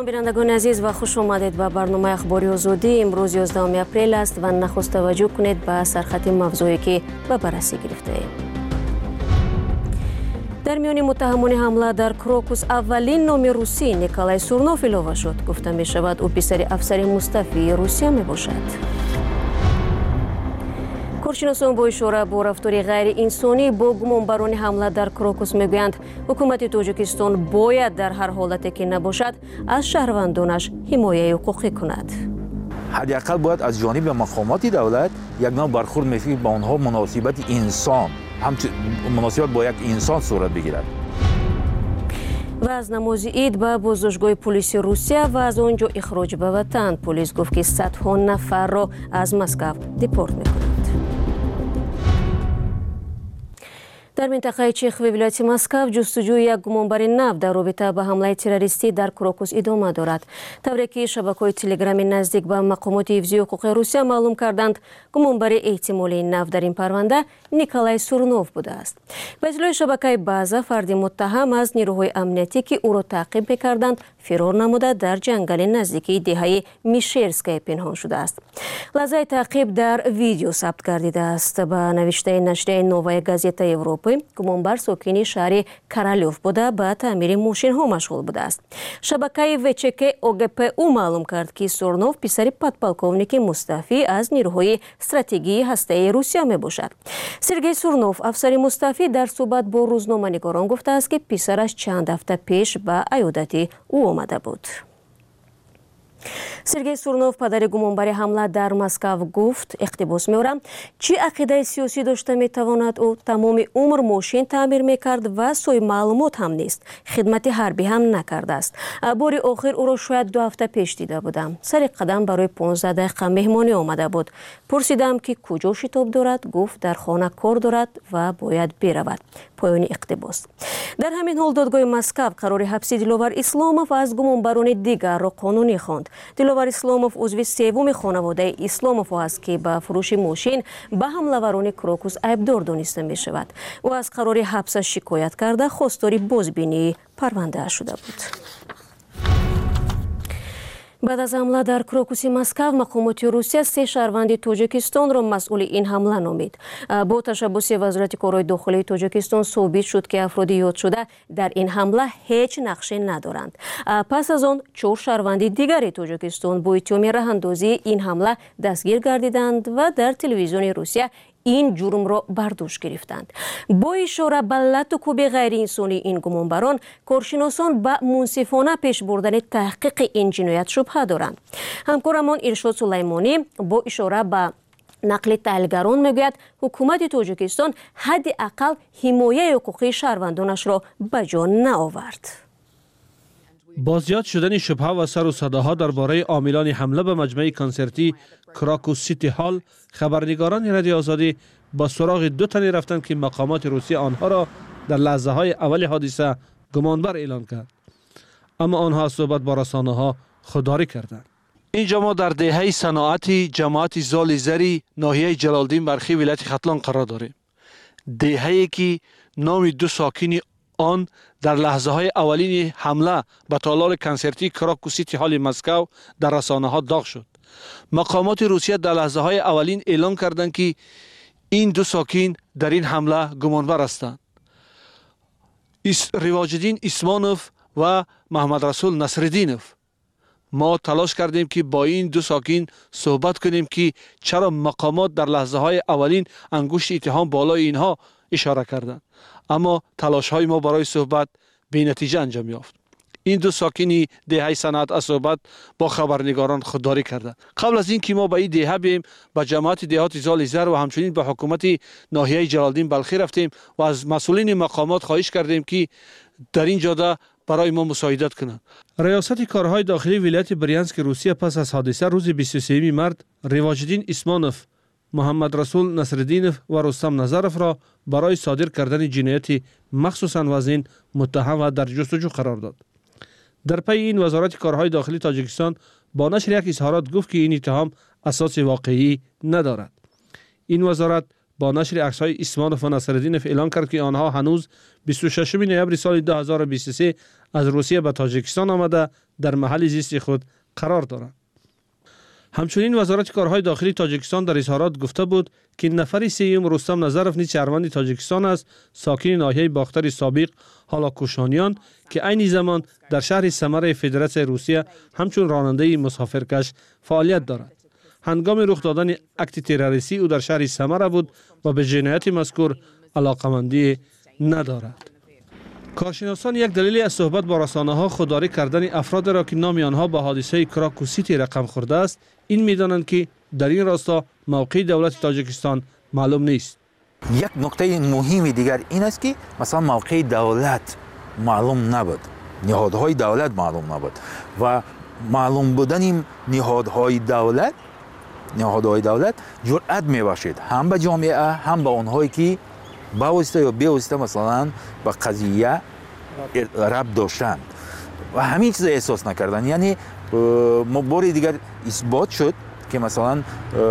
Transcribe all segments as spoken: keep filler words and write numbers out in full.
سلام بینندگان عزیز و خوش آمدید به برنامه اخباری آزادی. امروز یازدهم اپریل است و نخست توجه کنید به سرخط موضوعی که به بررسی گرفته ایم. در میان متهمان حمله در کروکوس اولین نام روسی نیکولای سورنوف اعلام شد. گفته می شود او پسر افسر مستعفی روسیه می باشد. کارشناسان با اشاره به رفتار غیر انسانی با گمانبران حمله در کروکوس میگویند حکومت تاجیکستان باید در هر حالتی که نباشد از شهروندانش حمایت حقوقی کند. حداقل باید از جانب مقامات دولت یک نوع برخورد میفید با آنها مناسبت انسان همچون مناسبت با یک انسان صورت بگیرد. و از نماز عید به بازداشتگاه پلیس روسیه و از آنجا اخراج به وطن. پلیس گفت که صدها نفر را از مسکو دیپورت میکند. در منطقه چیخ و ولایت مسکو جستجوی یک گمانبر نفت در رابطه با حمله تروریستی در کروکوس ادامه دارد. طوری که شبکه‌های تلگرامی نزدیک به مقامات حفظی حقوق روسیه معلوم کردند گمانبر احتمالی نفت در این پرونده نیکولای سورنوف بوده است. به اطلاع شبکه بازا فردی متهم از نیروهای امنیتی که او را تعقیب می‌کردند فرار نموده در جنگل نزدیکی دهه میشرسکای پنهان شده است. لحظه تعقیب در ویدیو ثبت گردیده است. به نوشته نشریه نووای گازتا اروپا گمانبر ساکن شهر کرالیوف بوده به تعمیر ماشین ها مشغول بوده است. شبکه وچک اوگپ او معلوم کرد که سورنوف پسر پدپولکوونیک مستعفی از نیروهای استراتژی هسته‌ای روسیه می باشد. سرگئی سورنوف افسر مستعفی در صحبت با روزنامه‌نگاران گفته است که پسرش چند هفته پیش به عیادت او آمده بود. سرگئی سورنوف پدر گمانبر حمله در مسکو گفت اقتباس می‌آورم چی عقیده سیاسی داشته می‌تواند او تمام عمر ماشین تعمیر می‌کرد و سوی معلومات هم نیست. خدمت حربی هم نکرده است. بار آخر او را شاید دو هفته پیش دیده بودم. سر قدم برای پانزده دقیقه مهمانی آمده بود. پرسیدم که کجا شتاب دارد؟ گفت در خانه کار دارد و باید برود. پایان اقتباس. در همین حال دادگاه مسکو قرار حبس دلاور اسلاموف از گمانبران دیگر را قانونی خواند. دلاور اسلاموف عضو سوم خانواده اسلاموف است که به فروش ماشین به حمله‌وران کروکوس عیبدار دانسته می شود. او از قرار حبس شکایت کرده خواستار بازبینی پرونده شده بود. بعد از حمله در کروکوس مسکو مقامات روسیه سه شهروند تاجیکستان را مسئول این حمله نامید. با تشبث وزارت کارهای داخلی تاجیکستان ثابت شد که افراد یاد شده در این حمله هیچ نقشی ندارند. پس از آن چهار شهروند دیگر تاجیکستان با اتهام راه‌اندازی این حمله دستگیر گردیدند و در تلویزیون روسیه این جرم را برداشت گرفتند. با اشاره به لطو غیر انسانی این گمانبران، کارشناسان به منصفانه پیش بردن تحقیق این جنایت شبهه دارند. همکارمان ارشاد سلیمانی با اشاره به نقل تحلیلگران میگوید حکومت تاجیکستان حداقل حمایت حقوقی شهروندانش را به جا نآورد. با زیاد شدن شبهه و سر و صداها درباره عاملان حمله به مجمع کنسرتی کراکوس سیتی هال، خبرنگاران رادیو آزادی با سراغ دو تن رفتند که مقامات روسیه آنها را در لحظه های اول حادثه گمانبر اعلان کرد، اما آنها صحبت با رسانه ها خودداری کردند. اینجا ما در دهه صناعتی جماعت زال زری ناحیه جلالدین برخی ولایت ختلان قرار داریم. دهه‌ای که نام دو ساکن آن در لحظه های اولین حمله به تالار کنسرتی کراکوس سیتی هال مسکو در رسانه ها داغ شد. مقامات روسیه در لحظه های اولین اعلام کردند که این دو ساکن در این حمله گمانبر هستند. رواجالدین اسمانوف و محمد رسول نصرالدینوف. ما تلاش کردیم که با این دو ساکن صحبت کنیم که چرا مقامات در لحظه های اولین انگشت اتهام بالای اینها اشاره کردند، اما تلاش های ما برای صحبت بی نتیجه انجام یافت. این دو ساکنی دهه صنعت از صحبت با خبرنگاران خودداری کردند. قبل از این که ما به این دهه بیم به جماعت دهات زال زر و همچنین به حکومت ناحیه جلالدین بلخی رفتیم و از مسئولین مقامات خواهش کردیم که در این جاده برای ما مساعدت کنند. ریاست کارهای داخلی ولایت بریانسک روسیه پس از حادثه روز بیست و سوم مارس رواجالدین اسمانوف، محمد رسول نصرالدینوف و رستم نظرف را برای صادر کردن جنایت مخصوصاً وزن متهم و در جستجو قرار داد. در پی این وزارت کارهای داخلی تاجیکستان با نشر یک اظهارات گفت که این اتهام اساس واقعی ندارد. این وزارت با نشر عکس‌های اسمانوف و نصرالدینов اعلان کرد که آنها هنوز بیست و ششم نوامبر سال دو هزار و بیست و سه از روسیه به تاجیکستان آمده در محل زیست خود قرار دارند. همچنین وزارت کارهای داخلی تاجیکستان در اظهارات گفته بود که نفر سوم رستم نظرف نیز شهروند تاجیکستان است، ساکن ناحیه باختر سابق هالاکوشانیان که عین زمان در شهر سمر فدراسیون روسیه همچون راننده مسافرکش فعالیت دارد. هنگام رخ دادن اکت تروریستی او در شهر سمر بود و به جنایت مذکور علاقمندی ندارد. کارشناسان یک دلیل از صحبت با رسانه‌ها خودداری کردن افراد را که نام آنها با حادثه کراکو سیتی رقم خورده است این می‌دانند که در این راستا موقع دولت تاجیکستان معلوم نیست. یک نکته مهم دیگر این است که مثلا موقع دولت معلوم نبود، نهادهای دولت معلوم نبود و معلوم بودن نهادهای دولت نهادهای دولت جرأت می‌بخشید هم به جامعه هم به آنهایی که با واسطه یا بی واسطه مثلا به قضیه ربط داشتند و همین چیز احساس نکردن. یعنی ما بار دیگر اثبات شد که مثلا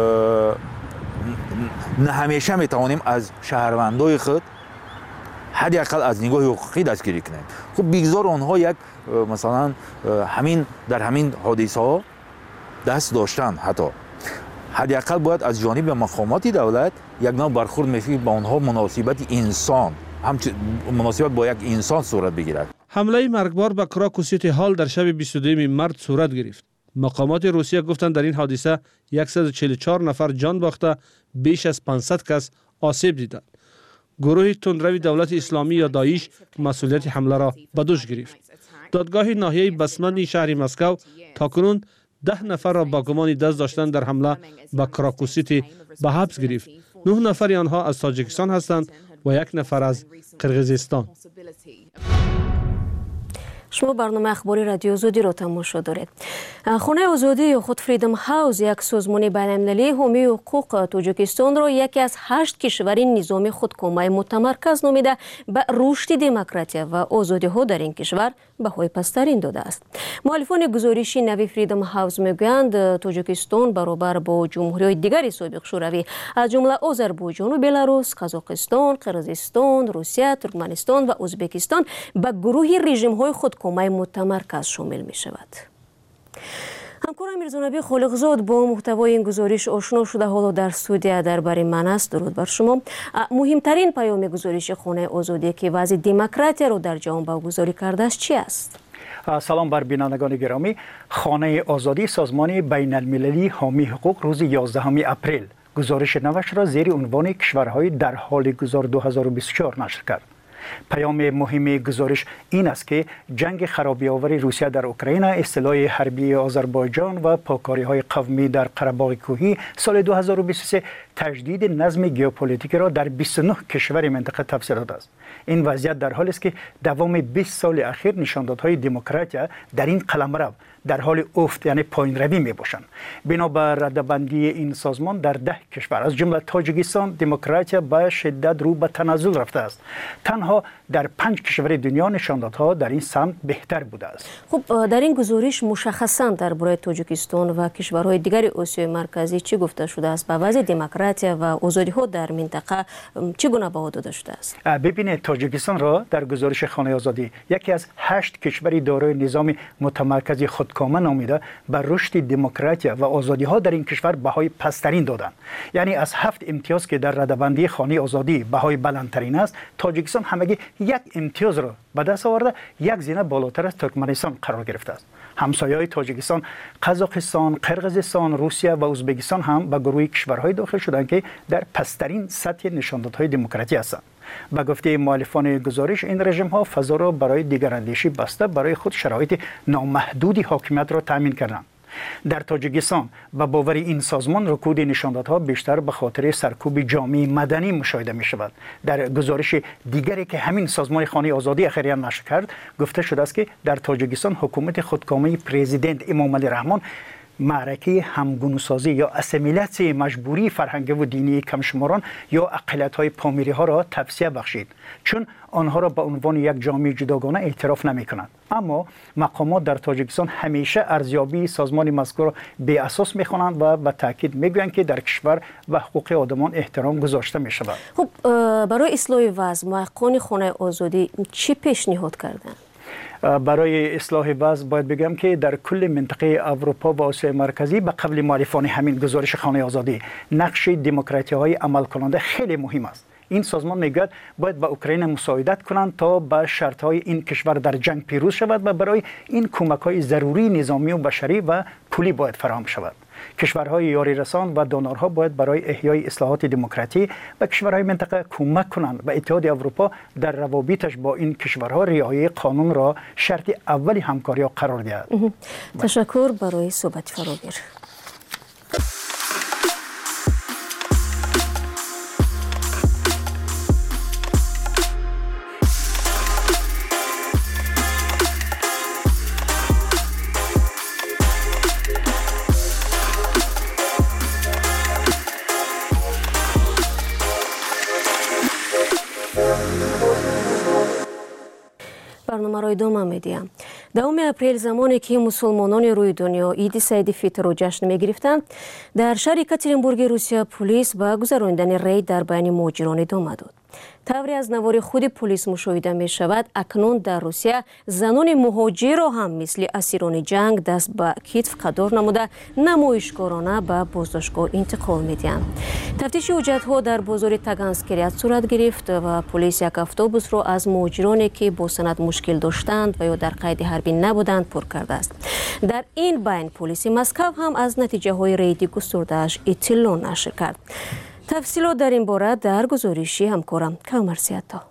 نه همیشه میتوانیم از شهروندای خود حداقل از نگاه حقوقی دستگیری کنیم. خب بگذار آنها یک مثلا همین در همین حادثه ها دست داشتن، حتی حداقل باید از جانب مقامات دولت یک نوع برخورد میفی با آنها مناسبت انسان هم مناسبت با یک انسان صورت بگیرد. حمله مرگبار به کراکو سیتی هال در شب بیست و دوم مارس صورت گرفت. مقامات روسیه گفتند در این حادثه صد و چهل و چهار نفر جان باخته، بیش از پانصد کس آسیب دیدند. گروه تندروی دولت اسلامی یا داعش مسئولیت حمله را به دوش گرفت. دادگاه ناحیه بسمنی شهر مسکو تاکنون ده نفر را با گمان دست داشتن در حمله به کراکو سیتی به حبس گرفت. نه نفر آنها از تاجیکستان هستند و یک نفر از قرقیزستان. شما برنامه اخباری رادیو آزادی را تماشا دارید. خانه آزادی یا خود فریدم هاوس یک سازمان بین‌المللی حامی حقوق تاجیکستان را یکی از هشت کشور نظام خودکامه متمرکز نامیده به رشد دموکراسی و آزادی ها در این کشور بهای پسترین داده است. مؤلفان گزارش نوی فریدم هاوس میگویند تاجیکستان برابر با جمهوری‌های دیگر سابق شوروی از جمله آذربایجان و بلاروس، قزاقستان، قرقیزستان، روسیه، ترکمنستان و ازبکستان به گروه رژیم‌های خودکامه متمرکز شامل می شود. همکارم میرزانبی خالقزاد با محتوای این گزارش آشنا شده، حالا در استودیو درباره من است. درود بر شما. مهمترین پیام گزارش خانه آزادی که وضع دموکراسی را در جهان برگزاری کرده است چی است؟ سلام بر بینندگان گرامی. خانه آزادی سازمان بین المللی حامی حقوق روز یازدهم اپریل گزارش نوش را زیر عنوان کشورهای در حال گذار دو هزار و بیست و چهار نشر کرد. پیام مهم گزارش این است که جنگ خرابی‌آور روسیه در اوکراین، اصلاح حربی آذربایجان و پاکاری‌های قومی در قره‌باغ کوهی سال دو هزار و بیست و سه تجدید نظم ژئوپلیتیک را در بیست و نه کشور منطقه تفسیر داده است. این وضعیت در حالی است که دوام بیست سال اخیر نشاندادهای دموکراسی در این قلمرو در حال افت یعنی پایین روی می باشند. بنابر ردبندی این سازمان در ده کشور از جمله تاجیکستان دموکراسی به شدت رو به تنزل رفته است. تنها در پنج کشور دنیا نشاندادها در این سمت بهتر بوده است. خب در این گزارش مشخصا درباره تاجیکستان و کشورهای دیگر آسیای مرکزی چی گفته شده است؟ به وضع دموکراسی و آزادی ها در منطقه چگونه بها داده شده است؟ ببینید تاجیکستان را در گزارش خانه آزادی یکی از هشت کشوری دارای نظام متمرکز خودکامه نامیده بر رشد دموکراسی و آزادی ها در این کشور بهای پسترین دادند. یعنی از هفت امتیاز که در ردبندی خانه آزادی بهای بلندترین است، تاجیکستان همگی یک امتیاز را به دست آورده، یک زینه بالاتر از ترکمنستان قرار گرفته است. همسایه‌های تاجیکستان قزاقستان، قرقیزستان، روسیه و ازبکستان هم به گروه کشورهای داخل شدند که در پسترین سطح نشاندادهای دموکراسی هستند. به گفته مؤلفان گزارش این رژیم ها فضا را برای دیگراندیشی بسته برای خود شرایط نامحدودی حاکمیت را تامین کردند. در تاجیکستان به باور این سازمان رکود نشاندادها بیشتر به خاطر سرکوب جامعه مدنی مشاهده می شود. در گزارش دیگری که همین سازمان خانه آزادی اخیراً نشر کرد گفته شده است که در تاجیکستان حکومت خودکامه پرزیدنت امام علی رحمان معرکه همگونوسازی یا اسیمیلاسی مجبوری فرهنگی و دینی کمشماران یا اقلیت‌های پامیری ها را توسعه بخشید، چون آنها را به عنوان یک جامعه جداگانه اعتراف نمی کنند. اما مقامات در تاجیکستان همیشه ارزیابی سازمان مذکور را بی اساس می خوانند و به تاکید می گویند که در کشور و حقوق آدمان احترام گذاشته می شود. خب برای اصلاح وضع محققان خانه آزادی چی پیشنهاد کردند؟ برای اصلاح وضع باید بگم که در کل منطقه اروپا و آسیای مرکزی به قبل مؤلفان همین گزارش خانه آزادی نقش دموکراسی های عمل کننده خیلی مهم است. این سازمان میگوید باید به اوکراین مساعدت کنند تا به شرط های این کشور در جنگ پیروز شود و برای این کمک های ضروری نظامی و بشری و پولی باید فراهم شود. کشورهای یاری رسان و دونورها باید برای احیای اصلاحات دموکراسی به کشورهای منطقه کمک کنند و اتحاد اروپا در روابطش با این کشورها رعایت قانون را شرط اولی همکاری قرار دهد. تشکر برای صحبت فراگیر. برنامه را ادامه می‌دهم. دوم اپریل زمانی که مسلمانان روی دنیا عید سعید فطر را جشن می‌گرفتند، در شهر یکاترینبورگ روسیه پلیس با گذراندن ریید در بین مهاجران ادامه داد. طوری از نوار خود پلیس مشاهده می شود اکنون در روسیه زنان مهاجر را هم مثل اسیران جنگ دست به کتف قدار نموده نمایشکارانه به بازداشتگاه انتقال می دهند. تفتیش حجت ها در بازار تاگانسکریت صورت گرفت و پلیس یک اتوبوس را از مهاجرانی که با سند مشکل داشتند و یا در قید حربی نبودند پر کرده است. در این بین پلیس مسکو هم از نتیجه های ریید گسترده‌اش اطلاع نشر کرد. تفصیلات در این باره در گزارشی همکارم کامر سیاتا.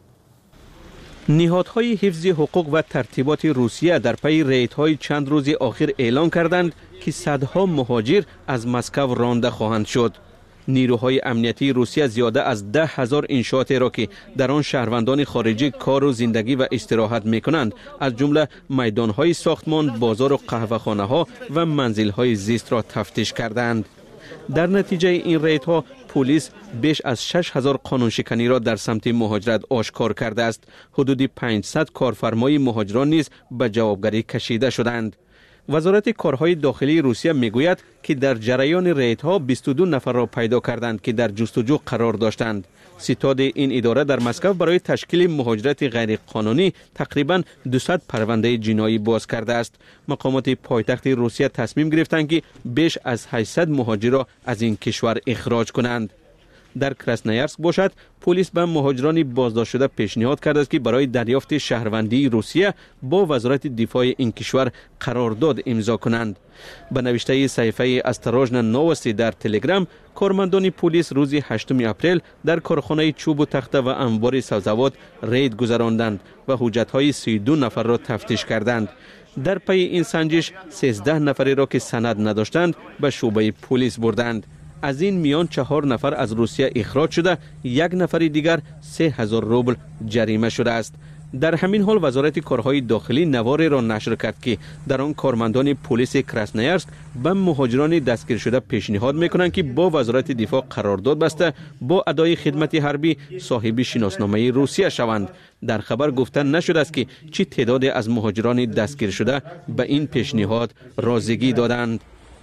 نهادهای حفظ حقوق و ترتیبات روسیه در پی ریدهای چند روز آخر اعلام کردند که صدها مهاجر از مسکو رانده خواهند شد. نیروهای امنیتی روسیه زیاده از ده هزار انشاءاتی را که در آن شهروندان خارجی کار و زندگی و استراحت می کنند، از جمله میدانهای ساختمان، بازار و قهوه‌خانه ها و منزل های زیست را تفتیش کردند. در نتیجه این ریدها پلیس بیش از شش هزار قانونشکنی را در سمت مهاجرت آشکار کرده است. حدود پانصد کارفرمای مهاجران نیز به جوابگری کشیده شدند. وزارت کارهای داخلی روسیه میگوید که در جریان ریدها بیست و دو نفر را پیدا کردند که در جستجو قرار داشتند. ستاد این اداره در مسکو برای تشکیل مهاجرت غیر قانونی تقریباً دویست پرونده جنایی باز کرده است. مقامات پایتخت روسیه تصمیم گرفتند که بیش از هشتصد مهاجر را از این کشور اخراج کنند. در کراسنویارسک باشد، پلیس به مهاجران بازداشت شده پیشنهاد کرده است که برای دریافت شهروندی روسیه با وزارت دفاع این کشور قرارداد امضا کنند. به نوشته صحیفه استراژنا نووستی در تلگرام، کارمندان پلیس روز هشتم اپریل در کارخانه چوب و تخته و انبار سبزوات رید گذراندند و حجت‌های سی و دو نفر را تفتیش کردند. در پی این سنجش سیزده نفری را که سند نداشتند به شعبه پلیس بردند. از این میان چهار نفر از روسیه اخراج شده، یک نفر دیگر سه هزار روبل جریمه شده است. در همین حال وزارت کارهای داخلی نواری را نشر کرد که در آن کارمندان پلیس کراسنویارسک به مهاجران دستگیر شده پیشنهاد میکنند که با وزارت دفاع قرارداد بسته با ادای خدمت حربی صاحب شناسنامه روسیه شوند. در خبر گفته نشده است که چه تعدادی از مهاجران دستگیر شده به این پیشنهاد رازیگی دادند.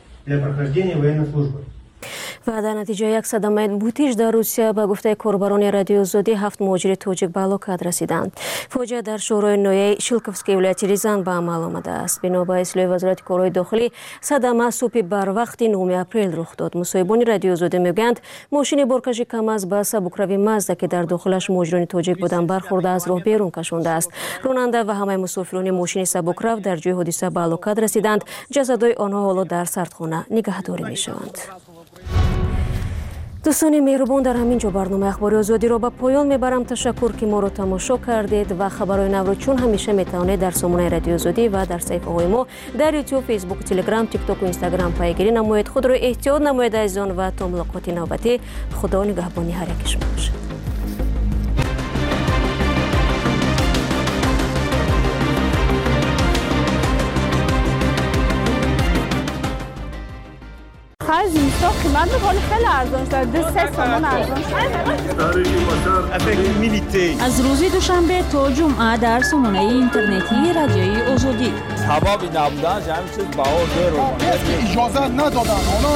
و در نتیجه یک صدمه بوتیش در روسیه به گفته کاربران رادیو آزادی هفت مهاجر تاجیک به هلاکت رسیدند. فاجعه در شورای نویه شیلکوفسکی ولایت ریزان به عمل آمده است. بنا به اطلاع وزارت کارهای داخلی، صدمه صبح بر وقت نهم اپریل رخ داد. مصاحبان رادیو آزادی میگویند ماشین بارکشی کم از به سبکروی مازدا که در داخلش مهاجران تاجیک بودند برخورده از راه بیرون کشانده است. راننده و همه مسافران ماشین سبکرو در جای حادثه به هلاکت رسیدند. جسدهای آنها حالا در سردخانه نگهداری میشوند. دوستان مهربان، در همین جا برنامه اخباری آزادی را به پایان میبرم. تشکر که ما را تماشا کردید و خبرهای نو را چون همیشه میتوانید در سامانه رادیو آزادی و در صفحه های ما در یوتیوب، فیسبوک، تلگرام، تیک تاک و اینستاگرام پیگیری نمایید. خود را احتیاط نمایید عزیزان و تا ملاقات نوبتی. خدا نگهبانی هر یک شما باشد. آخر زمستان قیمت میکنه خیلی ارزان شد. دو سه تومن ارزان شد. از روز دوشنبه تا جمعه در سامانه اینترنتی رادیوی آزادی. هوا نبودن همین چیز بهار داره. اجازه ندادن.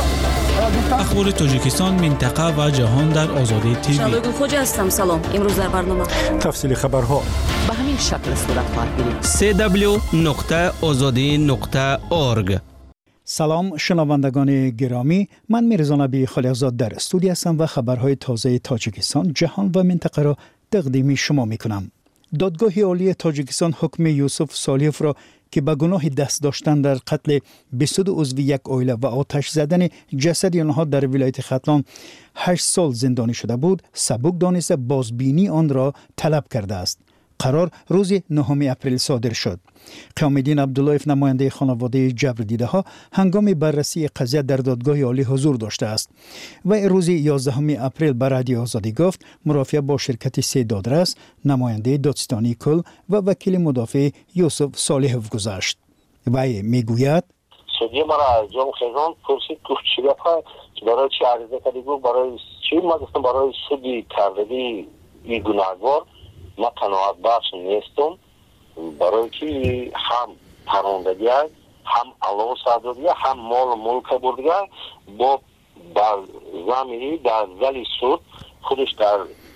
اخبار تاجیکستان، منطقه و جهان در آزادی تیوی. شالوی خوج هستم. سلام. امروز در برنامه تفصیل خبرها به همین شکل صورت خواهد گرفت. سه دبلیو نقطه آزادی نقطه اورگ. سلام شنوندگان گرامی، من میرزا نبی خلیقزاد در استودیو هستم و خبرهای تازه تاجیکستان، جهان و منطقه را تقدیم شما میکنم. دادگاه عالی تاجیکستان حکم یوسف صالحوف را که به گناه دست داشتن در قتل بیست و دو عضو یک عائله و آتش زدن جسد آنها در ولایت ختلان هشت سال زندانی شده بود، سبک دانسته بازبینی آن را طلب کرده است. قرار روز نهم اپریل صادر شد. قیام الدین عبداللهیف نماینده خانواده جبر دیده ها هنگام بررسی قضیه در دادگاه عالی حضور داشته است و روز یازدهم اپریل به رادیو آزادی گفت مرافعه با شرکت سه دادرس، نماینده دادستانی کل و وکیل مدافع یوسف صالحوف گذاشت. وی میگوید سودی مرا از جام خیزان پرسید که چی گفت برای چی عریضه کردی؟ گفت برای چی؟ ما گفتم برای سودی کردگی این گناهکار ما قناعت بخش نیستم، برای که هم پروندگی هم علاوه صادریه هم مال ملک بردگی با در زمینی در زلی سود خودش در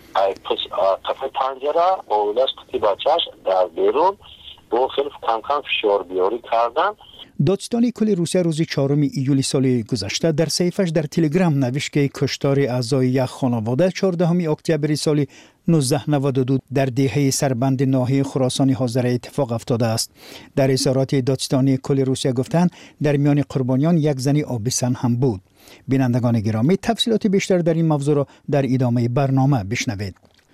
قفل پنجره با اولش قطعی بچهش در بیرون با خیلی کم کم فشار بیاری کردن. دادستانی کل روسیه روز چهارم ایولی سال گذشته در صحیفش در تلگرام نوشت که کشتار اعضای یک خانواده چهاردهم اکتبر سال نوزده نود و دو در دهه سربند ناحیه خراسان حاضر اتفاق افتاده است. در اظهارات دادستانی کل روسیه گفتند در میان قربانیان یک زن آبستن هم بود. بینندگان گرامی، تفصیلات بیشتر در این موضوع را در ادامه برنامه بشنوید.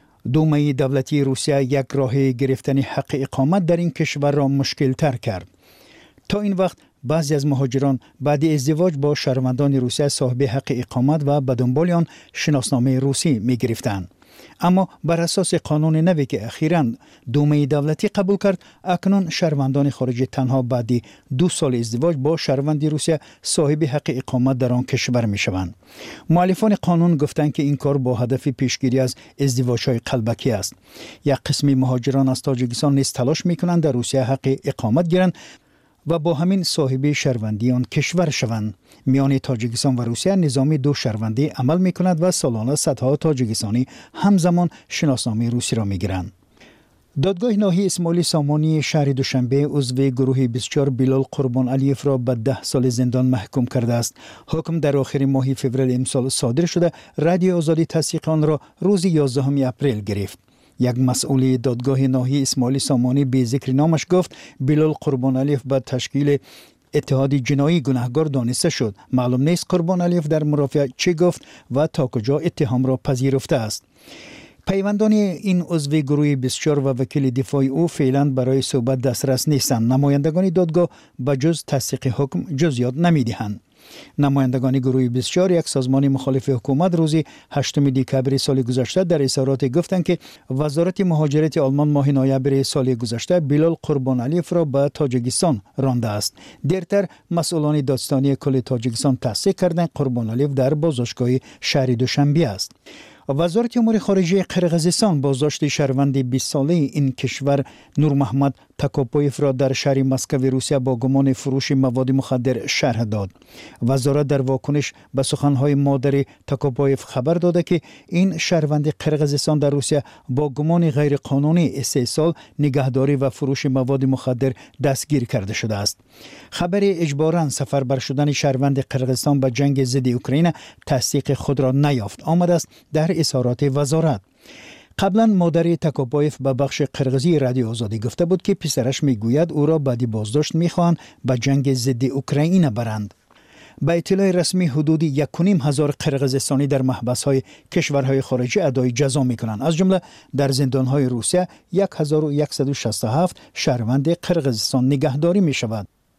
دومه دولتی روسیه یک راه گرفتن حق اقامت در این کشور را مشکل تر کرد. تا این وقت بعضی از مهاجران بعد ازدواج با شهروندان روسیه صاحب حق اقامت و به دنبال آن شناسنامه روسی می گرفتند. اما بر اساس قانون نوی که اخیراً دومه دولتی قبول کرد، اکنون شهروندان خارجی تنها بعد دو سال ازدواج با شهروند روسیه صاحب حق اقامت در آن کشور می شوند. مؤلفان قانون گفتند که این کار با هدف پیشگیری از ازدواج‌های قلبکی است. یک قسم مهاجران از تاجیکستان نیز تلاش می کنند در روسیه حق اقامت گیرند و با همین صاحب شهروندی آن کشور شوند. میان تاجیکستان و روسیه نظام دو شهروندی عمل می کند و سالانه صدها تاجیکستانی همزمان شناسنامه روسی را می گیرند. دادگاه ناحیه اسماعیل سامانی شهر دوشنبه عضو گروه بیست و چهار بلال قربان علیف را به ده سال زندان محکوم کرده است. حکم در آخر ماه فوریه امسال صادر شده. رادیو آزادی تصدیق آن را روز یازدهم اپریل گرفت. یک مسئول دادگاه ناحیه اسماعیل سامانی به ذکر نامش گفت بلال قربان علیف به تشکیل اتحاد جنایی گناهکار دانسته شد. معلوم نیست قربان علیف در مرافعه چه گفت و تا کجا اتهام را پذیرفته است. پیوندان این عضو گروه بیست و چهار و وکیل دفاعی او فعلا برای صحبت دسترس نیستند. نمایندگان دادگاه به جز تصدیق حکم جزئیات نمیدهند. نمایندگان گروه بیست و چهار یک سازمان مخالف حکومت روز هشتم دکبر سال گذشته در اظهارات گفتند که وزارت مهاجرت آلمان ماه نوامبر سال گذشته بلال قربان علیف را به تاجیکستان رانده است. دیرتر مسئولان دادستانی کل تاجیکستان تصدیق کردند قربان علیف در بازداشتگاه شهر دوشنبه است. وزارت امور خارجه قرقیزستان بازداشت شهروند بیست ساله این کشور نور محمد تکاپویف را در شهر مسکو روسیه با گمان فروش مواد مخدر شرح داد. وزارت در واکنش به سخنهای مادر تکاپویف خبر داده که این شهروند قرقیزستان در روسیه با گمان غیرقانونی استحصال، نگهداری و فروش مواد مخدر دستگیر کرده شده است. خبر اجباراً سفربر شدن شهروند قرقیزستان به جنگ ضد اوکراین تصدیق خود را نیافت آمده است در اظهارات وزارت. قبلا مادر تکاپویف به بخش قرقیزی رادیو آزادی گفته بود که پسرش میگوید او را بعد بازداشت میخواهند به جنگ ضد اوکراین برند. به اطلاع رسمی حدود یک و نیم هزار قرقیزستانی در محبس‌های کشورهای خارجی ادای جزا می‌کنند. از جمله در زندان‌های روسیه یک هزار و صد و شصت و هفت شهروند قرقیزستان نگهداری می‌شود.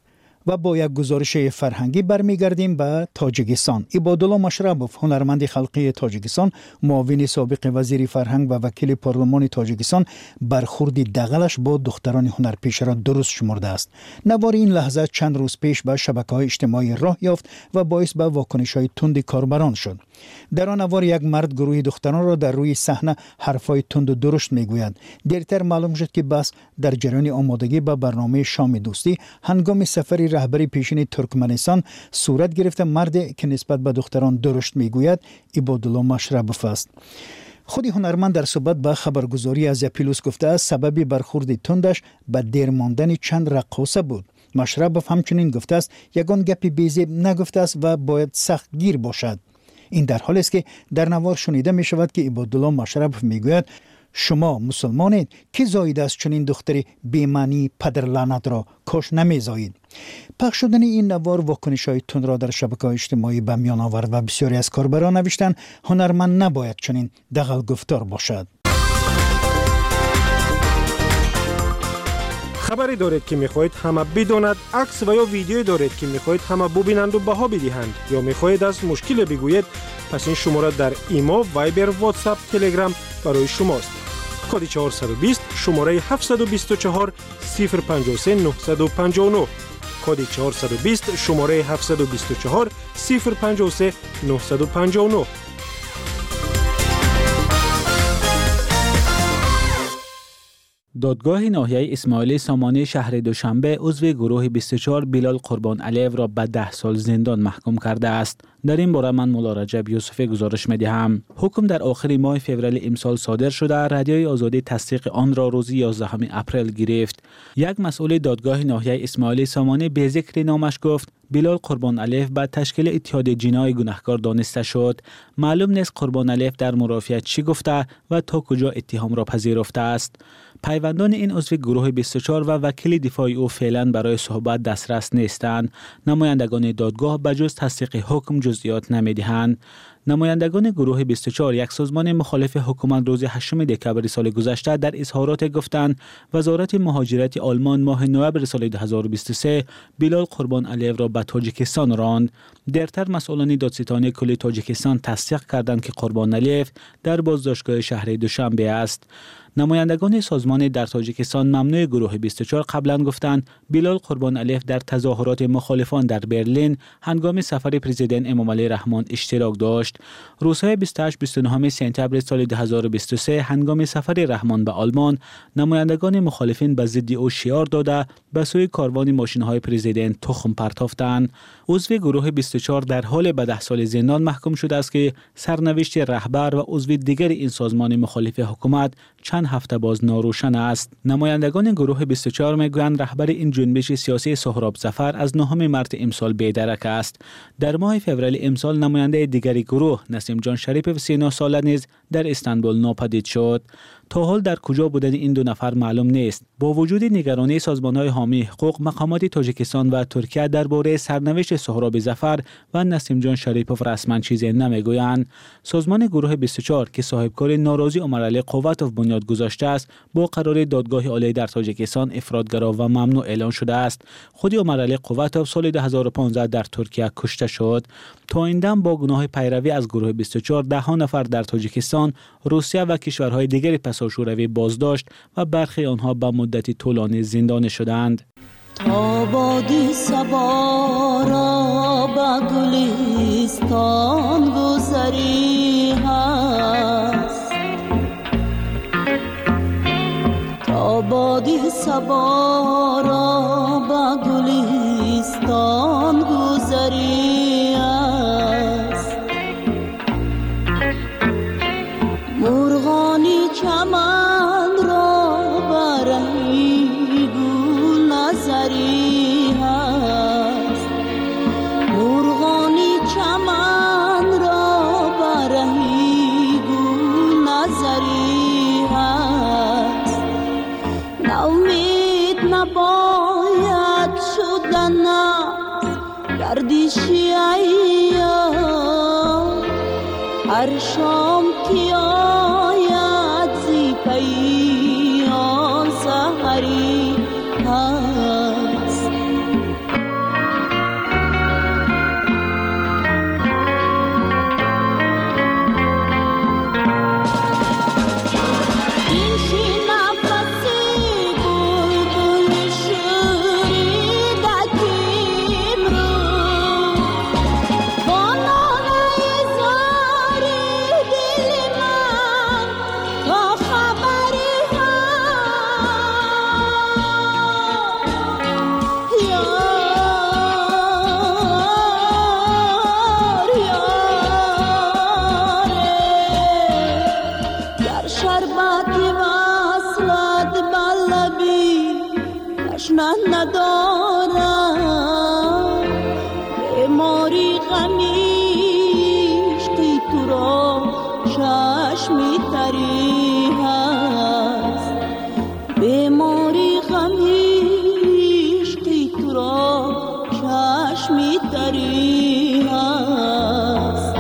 و با یک گزارش فرهنگی برمیگردیم به تاجیکستان. عبادالله مشربوف، هنرمند خلقی تاجیکستان، معاون سابق وزیر فرهنگ و وکیل پارلمان تاجیکستان، برخورد دغلش با دختران هنرپیشه را درست شمرده است. نوار این لحظه چند روز پیش به شبکه‌های اجتماعی راه یافت و باعث به واکنش‌های تند کاربران شد. در آن نوار یک مرد گروه دختران را در روی صحنه حرفای تند و درشت میگوید. دیرتر معلوم شد که بس در جریان آمادگی به برنامه شام دوستی هنگام سفر رهبری پیشین ترکمنستان صورت گرفته مردی که نسبت به دختران درشت میگوید عبادالله مشربوف است. خودی هنرمند در صحبت به خبرگزاری از اپیلوس گفته است سبب برخورد تندش به دیر ماندن چند رقاصه بود. مشربوف همچنین گفته است یگان گپی بی‌زیب نگفته است و باید سخت گیر باشد. این در حالی است که در نوار شنیده می شود که عبادالله مشربوف می گوید شما مسلمانید که زایید از چنین دختری بی‌معنی پدر لعنت را کاش نمی زایید. پخش شدن این نوار واکنش های تند را در شبکه‌های اجتماعی به میان آورد و بسیاری از کاربران نوشتند هنرمند نباید چنین دغل گفتار باشد. خبری دارید که میخواهید همه بداند، عکس و یا ویدیویی دارید که میخواهید همه ببینند و بها بدهند یا میخواهید از مشکل بگویید، پس این شماره در ایما، وایبر، واتساپ، تلگرام برای شماست. کد چهارصد و بیست شماره هفتصد و بیست و چهار صفر پنجاه و سه نهصد و پنجاه و نه. کد چهارصد و بیست شماره هفتصد و بیست و چهار صفر پنجاه و سه نهصد و پنجاه و نه. دادگاه ناحیه اسماعیلی سامانی شهر دوشنبه عضو گروه بیست و چهار بلال قربان علیو را به ده سال زندان محکوم کرده است. در این باره من مولا رجب یوسفی گزارش می‌دهم. حکم در آخر ماه فوریه امسال صادر شده، رادیوی آزادی تصدیق آن را روز یازدهم اپریل گرفت. یک مسئول دادگاه ناحیه اسماعیلی سامانی به ذکر نامش گفت بلال قربان علیو به تشکیل اتحاد جنایی گناهکار دانسته شد. معلوم نیست قربان علیو در مرافعت چی گفته و تا کجا اتهام را پذیرفته است. پیوندان این عضو گروه بیست و چهار و وکیل دفاعی او فعلا برای صحبت دسترس نیستند. نمایندگان دادگاه بجز تصدیق حکم جزئیات نمی‌دهند. نمایندگان گروه بیست و چهار یک سازمان مخالف حکومت روز هشتم دکبر سال گذشته در اظهارات گفتند وزارت مهاجرت آلمان ماه نوامبر سال دو هزار و بیست و سه بلال قربان علیو را به تاجیکستان راند. دیرتر مسئولان دادستانی کل تاجیکستان تصدیق کردند که قربان علیو در بازداشتگاه شهر دوشنبه است. نمایندگان سازمان در تاجیکستان ممنوع گروه بیست و چهار قبلا گفتند بلال قربان علیو در تظاهرات مخالفان در برلین هنگام سفر پرزیدنت امامعلی رحمان اشتراک داشت. روزهای بیست و هشت و بیست و نه سپتامبر سال دو هزار و بیست و سه هنگام سفر رحمان به آلمان نمایندگان مخالفین به ضد او شعار داده به سوی کاروان ماشین‌های پرزیدنت تخم پرتافتند. عضو گروه بیست و چهار در حال به ده سال زندان محکوم شده است که سرنوشت رهبر و عضو دیگر این سازمان مخالف حکومت چند هفته باز ناروشن است. نمایندگان گروه بیست و چهار میگویند رهبر این جنبش سیاسی سهراب ظفر از نهم مارس امسال بی‌درک است. در ماه فوریه امسال نماینده دیگر گروه نسیم جان شریف سی و نه ساله نیز در استانبول ناپدید شد. تا حال در کجا بودن این دو نفر معلوم نیست. با وجود نگرانی سازمان‌های حامی حقوق، مقامات تاجیکستان و ترکیه درباره سرنوشت سهراب ظفر و نسیم جان شریپوف رسما چیزی نمیگویند. سازمان گروه بیست و چهار که صاحبکار ناراضی عمرعلی قوتوف بنیاد گذاشته است، با قرار دادگاه عالی در تاجیکستان افراط‌گرا و ممنوع اعلان شده است. خود عمرعلی قوتوف سال دو هزار و پانزده در ترکیه کشته شد. تا این دم با گناه پیروی از گروه بیست و چهار ده ها نفر در تاجیکستان، روسیه و کشورهای دیگری پساشوروی بازداشت و برخی آنها به مدتی طولانی زندانی شدند. تا بادی صبا را به گلستان گذری هست، تا بادی صبا را به گلستان گذری هست، مرغانی چمن را برهی گل نظری هست، مرغانی چمن را برهی گل نظری هست، ناامید نباید شدن گردشی ایام، هر شام که آید زی پیام سحری هست. ندارم بیماری غمیشقی تو را چشمی تری هست بیماری غمیشقی تو را چشمی تری هست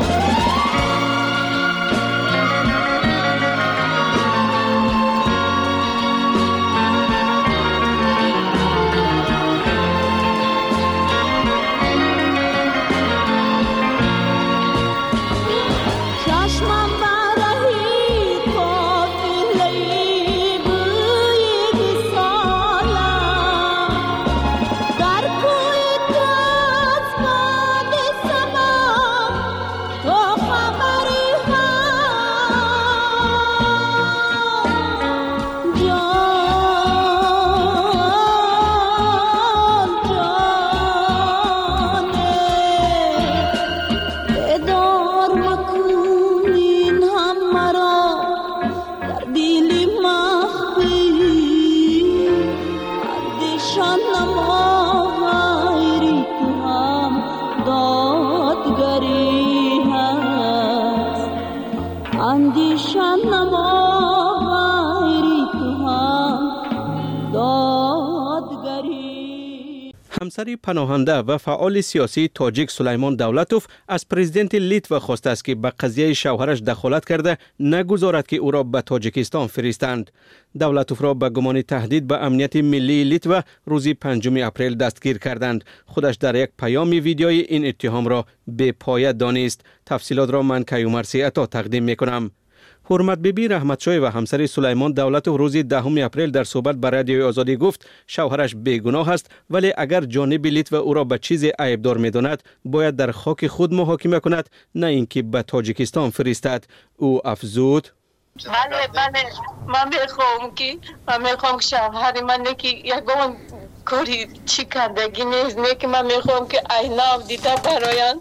همسر پناهنده و فعال سیاسی تاجیک سلیمان دولتوف از پرزیدنت لیتوا خواسته است که به قضیه شوهرش دخالت کرده نگذارد که او را به تاجیکستان فرستند. دولتوف را به گمان تهدید به امنیت ملی لیتوا روز پنجم اپریل دستگیر کردند. خودش در یک پیام ویدیویی این اتهام را بی پایه دانست. تفصیلات را من کیومرثی عطا تقدیم میکنم. حرمت بیبی رحمتشاه و همسر سلیمان دولتوف روز دهم اپریل در صحبت با رادیوی آزادی گفت شوهرش بیگناه است، ولی اگر جانب لیتوا او را به چیزی عیبدار می‌داند باید در خاک خود محاکمه کند، نه اینکه به تاجیکستان فرستد. او افزود: بله بله من میخوام که من میخوام که شوهر من که یگان کاری چی کردگی نیست، نه که من میخوام که اینام دیده براین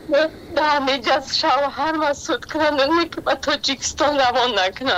به همه جز شوهر مسعود کنن، نه که به تاجیکستان روان نکنن.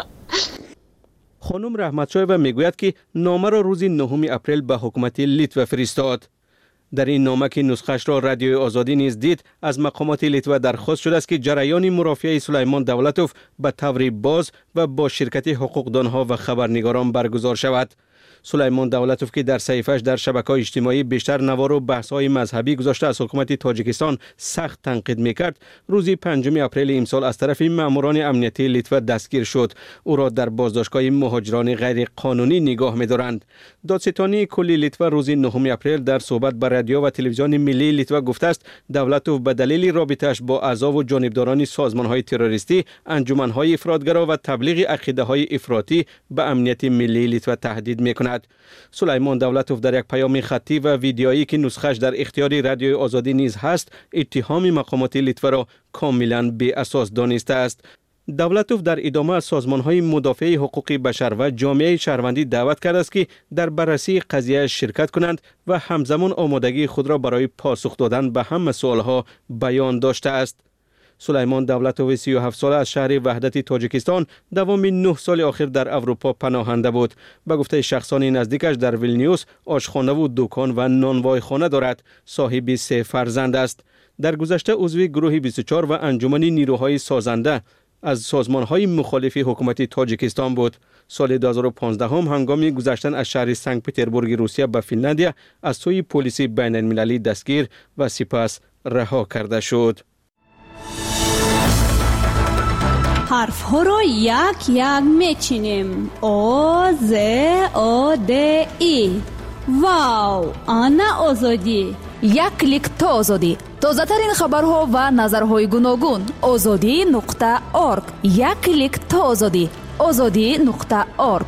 خانم رحمتشاه میگوید که نامه را روز نهم اپریل به حکومت لیتوا فرستاد. در این نامه که نسخش را رادیوی آزادی نیز دید، از مقامات لیتوا درخواست شده است که جریان مرافعه سلیمان دولتوف به طور باز و با شرکت حقوقدانها و خبرنگاران برگزار شود. سلیمان دولتوف که در صحیفه‌اش در شبکه‌های اجتماعی بیشتر نوار و بحث‌های مذهبی گذاشته از حکومت تاجیکستان سخت تنقید می‌کرد، روز پنجم اپریل امسال از طرف ماموران امنیتی لیتوا دستگیر شد. او را در بازداشتگاه مهاجران غیر قانونی نگاه می‌دارند. دادستانی کلی لیتوا روز نهم اپریل در صحبت با رادیو و تلویزیون ملی لیتوا گفته است دولتوف به دلیل رابطه‌اش با اعضا و جانبداران سازمان‌های تروریستی، انجمن‌های افراطگرا و تبلیغ عقیده‌های افراطی به امنیت ملی لیتوا تهدید می‌کند. سلیمان دولتوف در یک پیام خطی و ویدیویی که نسخش در اختیار رادیوی آزادی نیز هست، اتهام مقامات لیتوا را کاملا بی اساس دانسته است. دولتوف در ادامه از سازمان‌های مدافع حقوق بشر و جامعه شهروندی دعوت کرده است که در بررسی قضیه شرکت کنند و همزمان آمادگی خود را برای پاسخ دادن به همه سوالها بیان داشته است. سلیمان دولتوف سی و هفت ساله از شهر وحدت تاجیکستان دوام نه سال آخر در اروپا پناهنده بود. به گفته شخصان نزدیکش در ویلنیوس آشخانه و دکان و نانوای خانه دارد. صاحب سه فرزند است. در گذشته عضو گروه بیست و چهار و انجمن نیروهای سازنده از سازمان‌های مخالف حکومت تاجیکستان بود. سال دو هزار و پانزده هم هنگام گذشتن از شهر سنت پترزبورگ روسیه به فنلاندیا از سوی پلیس بین المللی دستگیر و سپس رها کرده شد. حرف ها را یک یک میچینیم. او ز او د ای. واو، آنا آزادی. یک کلیک تا آزادی. تازه ترین خبرها و نظرهای گوناگون. آزادی نقطه ارگ. یک کلیک تا آزادی. آزادی نقطه ارگ.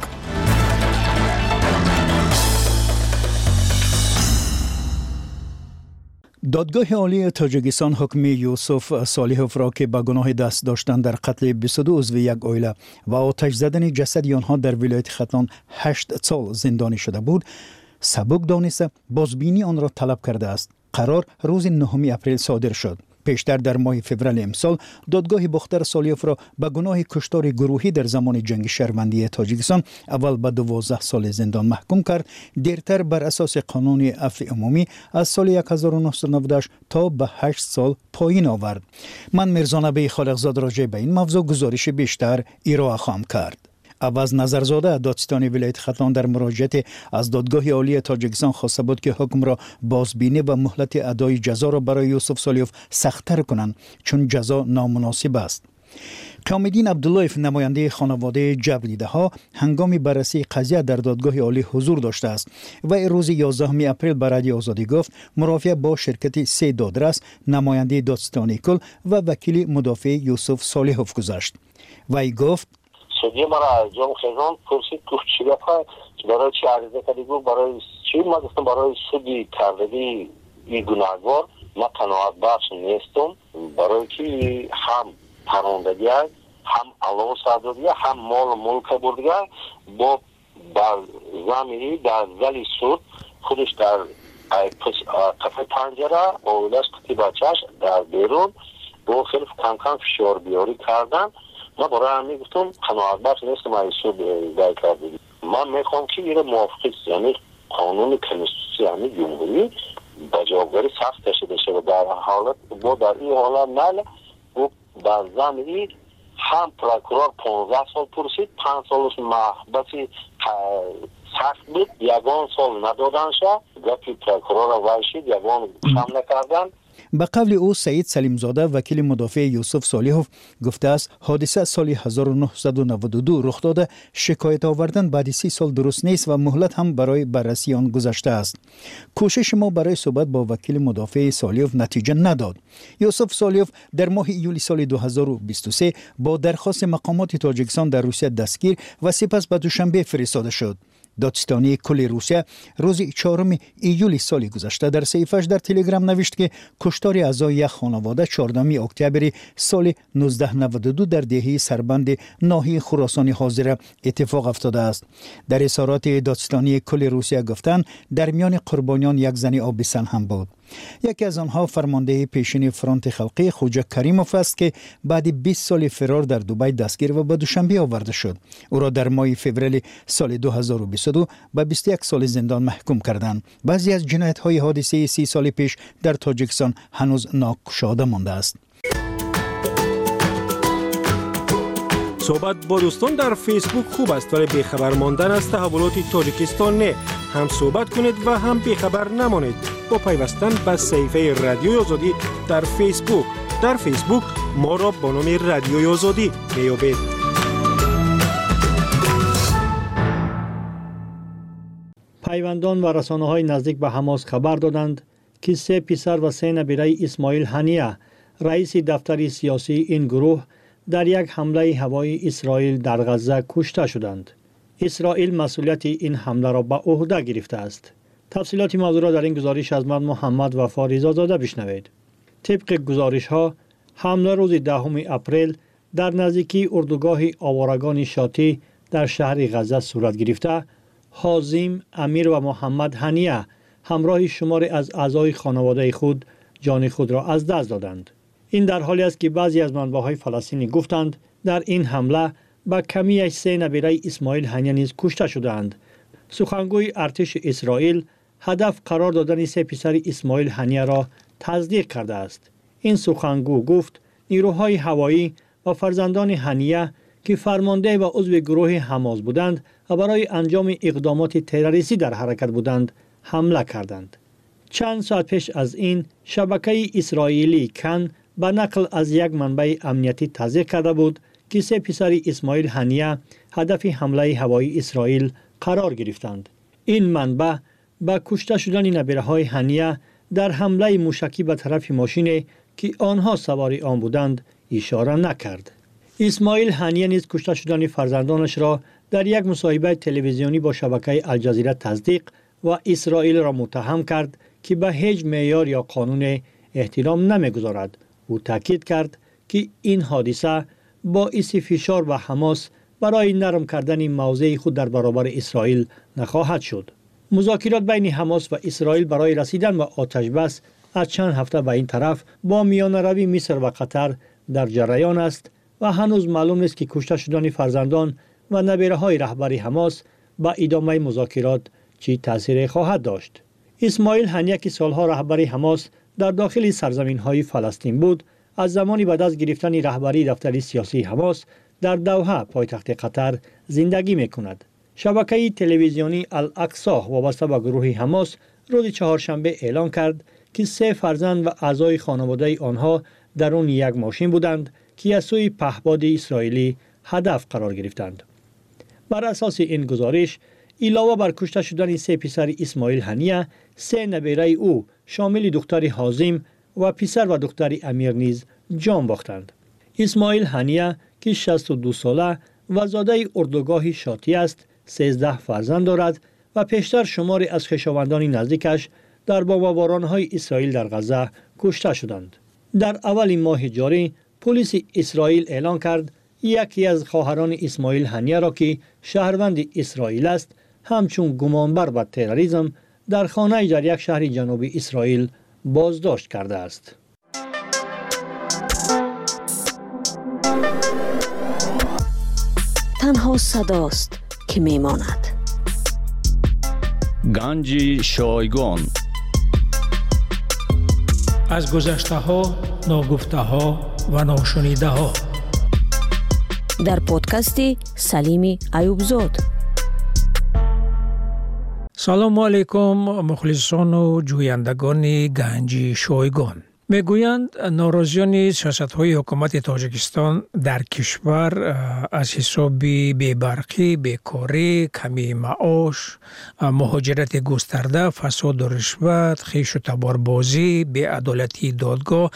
دادگاه عالی تاجیکستان حکم یوسف صالحوف را که به گناه دست داشتن در قتل بیست و دو عضو یک عائله و آتش زدن جسد آنها در ولایت ختلان هشت سال زندانی شده بود سبک دانسته بازبینی آن را طلب کرده است. قرار روز نهم اپریل صادر شد. پیشتر در ماه فوریه امسال دادگاه بختر سالیوف را به گناه کشتار گروهی در زمان جنگ شهروندی تاجیکستان اول به دوازده سال زندان محکوم کرد، دیرتر بر اساس قانون عفو عمومی از سال هزار و نهصد و نود و هشت تا به هشت سال پایین آورد. من میرزا نبی خالقزاد راجع به این موضوع گزارش بیشتر ارائه خواهم کرد. عوض نظرزاده دادستان ولایت ختلان در مراجعت از دادگاه عالی تاجیکستان خواسته بود که حکم را بازبینی و مهلت ادای جزا را برای یوسف سالیوف سخت‌تر کنند چون جزا نامناسب است. قیام‌الدین عبداللهیف نماینده خانواده جبر دیده ها هنگام بررسی قضیه در دادگاه عالی حضور داشته است و روز یازدهم اپریل به رادیو آزادی گفت مرافعه با شرکت سه دادرس، نماینده دادستانی کل و وکیل مدافع یوسف سالیوف گذاشت. وی گفت سودی مرا از جام خزان پرسید گفت چی گفت برای چی عریضه کردی؟ گفت برای چی؟ ما گفتم برای سودی کردگی این گناهکار ما قناعت بخش نیستم، برای که هم پروندگی هم علاوه سازی هم مال ملک بردگی با در زمینی در زلی سود خودش در کافه پنجره با اولش کتی بچهش در بیرون با خیلی کم کم فشار بیاری کردن. ما برای همین گفتم قناعت بخش نیستم از سود دای کردگی. من میخوام که این موافقی یعنی قانون کنستیتوسی یعنی جمهوری با جوابداری سخت کشیده شده. در حالت با در این حالت نه و در زمینی هم پروکورور پانزده سال پرسید، پنج سالش محبتی سخت بود، یگان سال ندادن شد، گفتی پروکورور وایشید یگان هم نکردن. به قول او سعید سلیم زاده وکیل مدافع یوسف سالیوف گفته است حادثه سال هزار و نهصد و نود و دو رخ داده، شکایت آوردن بعد سی سال درست نیست و مهلت هم برای بررسی آن گذشته است. کوشش ما برای صحبت با وکیل مدافع سالیوف نتیجه نداد. یوسف سالیوف در ماه ایول سال دو هزار و بیست و سه با درخواست مقامات تاجیکستان در روسیه دستگیر و سپس به دوشنبه فرستاده شد. دادستانی کل روسیه روز چهارم ایول سال گذشته در صحیفه‌اش در تلگرام نوشت که کشتار اعضای یک خانواده چهاردهم اکتبر سال نوزده نود و دو در دهه سربند ناحیه خراسان حاضره اتفاق افتاده است. در اظهارات دادستانی کل روسیه گفتند در میان قربانیان یک زن آبستن هم بود. یکی از آنها فرمانده پیشین فرانت خلقی خوجا کریموف است که بعد بیست سال فرار در دبی دستگیر و به دوشنبه آورده شد. او را در ماه فوریه سال دو هزار و بیست و دو به بیست و یک سال زندان محکوم کردند. بعضی از جنایت‌های حادثه سی سال پیش در تاجیکستان هنوز ناگشاده مانده است. صحبت با دوستان در فیسبوک خوب است ولی بیخبر ماندن از تحولات تاجیکستان نه. هم صحبت کنید و هم بیخبر نمانید با پیوستن به صفحه رادیوی آزادی در فیسبوک. در فیسبوک ما را با نام رادیوی آزادی میابید. پیوندان و رسانه‌های نزدیک به حماس خبر دادند که سه پسر و سه نبیره اسماعیل هنیه رئیس دفتر سیاسی این گروه در یک حمله هوایی اسرائیل در غزه کشته شدند. اسرائیل مسئولیت این حمله را به عهده گرفته است. تفصیلات موضوع را در این گزارش از من محمد وفا رضازاده بشنوید. طبق گزارش ها حمله روز دهم اپریل در نزدیکی اردوگاه آوارگان شاتی در شهر غزه صورت گرفته. حازم، امیر و محمد هنیه همراه شماری از اعضای خانواده خود جان خود را از دست دادند. این در حالی است که بعضی از منبع‌های فلسطینی گفتند در این حمله با کمی سه نبیره اسماعیل هنیه نیز کشته شدند. سخنگوی ارتش اسرائیل هدف قرار دادن سه پسر اسماعیل هنیه را تصدیق کرده است. این سخنگو گفت نیروهای هوایی و فرزندان هنیه که فرمانده و عضو گروه حماس بودند و برای انجام اقدامات تروریستی در حرکت بودند حمله کردند. چند ساعت پیش از این شبکه اسرائیلی کن به نقل از یک منبع امنیتی تصدیق کرده بود که سه پسر اسماعیل هنیه هدف حمله هوایی اسرائیل قرار گرفتند. این منبع به کشته شدن نبیره‌های هنیه در حمله موشکی به طرف ماشین که آنها سوار آن بودند اشاره نکرد. اسماعیل هنیه نیز کشته شدن فرزندانش را در یک مصاحبه تلویزیونی با شبکه الجزیره تصدیق و اسرائیل را متهم کرد که به هیچ معیار یا قانون احترام نمی‌گذارد. او تاکید کرد که این حادثه باعث فشار و حماس برای نرم کردن موضع خود در برابر اسرائیل نخواهد شد. مذاکرات بین حماس و اسرائیل برای رسیدن به آتش بس از چند هفته به این طرف با میانه‌روی مصر و قطر در جریان است و هنوز معلوم نیست که کشته شدن فرزندان و نبیره‌های رهبر حماس با ادامه مذاکرات چی تأثیر خواهد داشت. اسماعیل هنیه که سالها رهبر حماس در داخل سرزمین‌های فلسطین بود، از زمانی بعد از گرفتن رهبری دفتر سیاسی حماس در دوحه پایتخت قطر زندگی می‌کند. شبکه تلویزیونی الاقصی وابسته به گروه حماس روز چهارشنبه اعلام کرد که سه فرزند و اعضای خانواده آنها در آن یک ماشین بودند که از سوی پهپاد اسرائیلی هدف قرار گرفتند. بر اساس این گزارش، علاوه بر کشته شدن سه پسر اسماعیل هنیه، سه نبیره او شامل دختر حازم و پسر و دختر امیر نیز جان باختند. اسماعیل هنیه که شصت و دو ساله و زاده اردوگاه شاطی است، سیزده فرزند دارد و پیشتر شماری از خویشاوندان نزدیکش در بمباران‌های اسرائیل در غزه کشته شدند. در اول ماه جاری، پلیس اسرائیل اعلان کرد یکی از خواهران اسماعیل هنیه را که شهروند اسرائیل است، همچون گمانبر به تروریسم در خانه در یک شهر جنوبی اسرائیل بازداشت کرده است. تنها صداست که میماند. گنج شایگان از گذشته ها، ناگفته ها و ناشنیده ها در پادکستی سلیمی ایوبزاد. سلام علیکم مخلصان و جویندگان گنج شایگان. میگویند ناراضیان سیاست‌های حکومت تاجیکستان در کشور از حساب بی‌برقی، بیکاری، کمی معاش، مهاجرت گسترده، فساد و رشوت، خویش و تباربازی، بی‌عدالتی دادگاه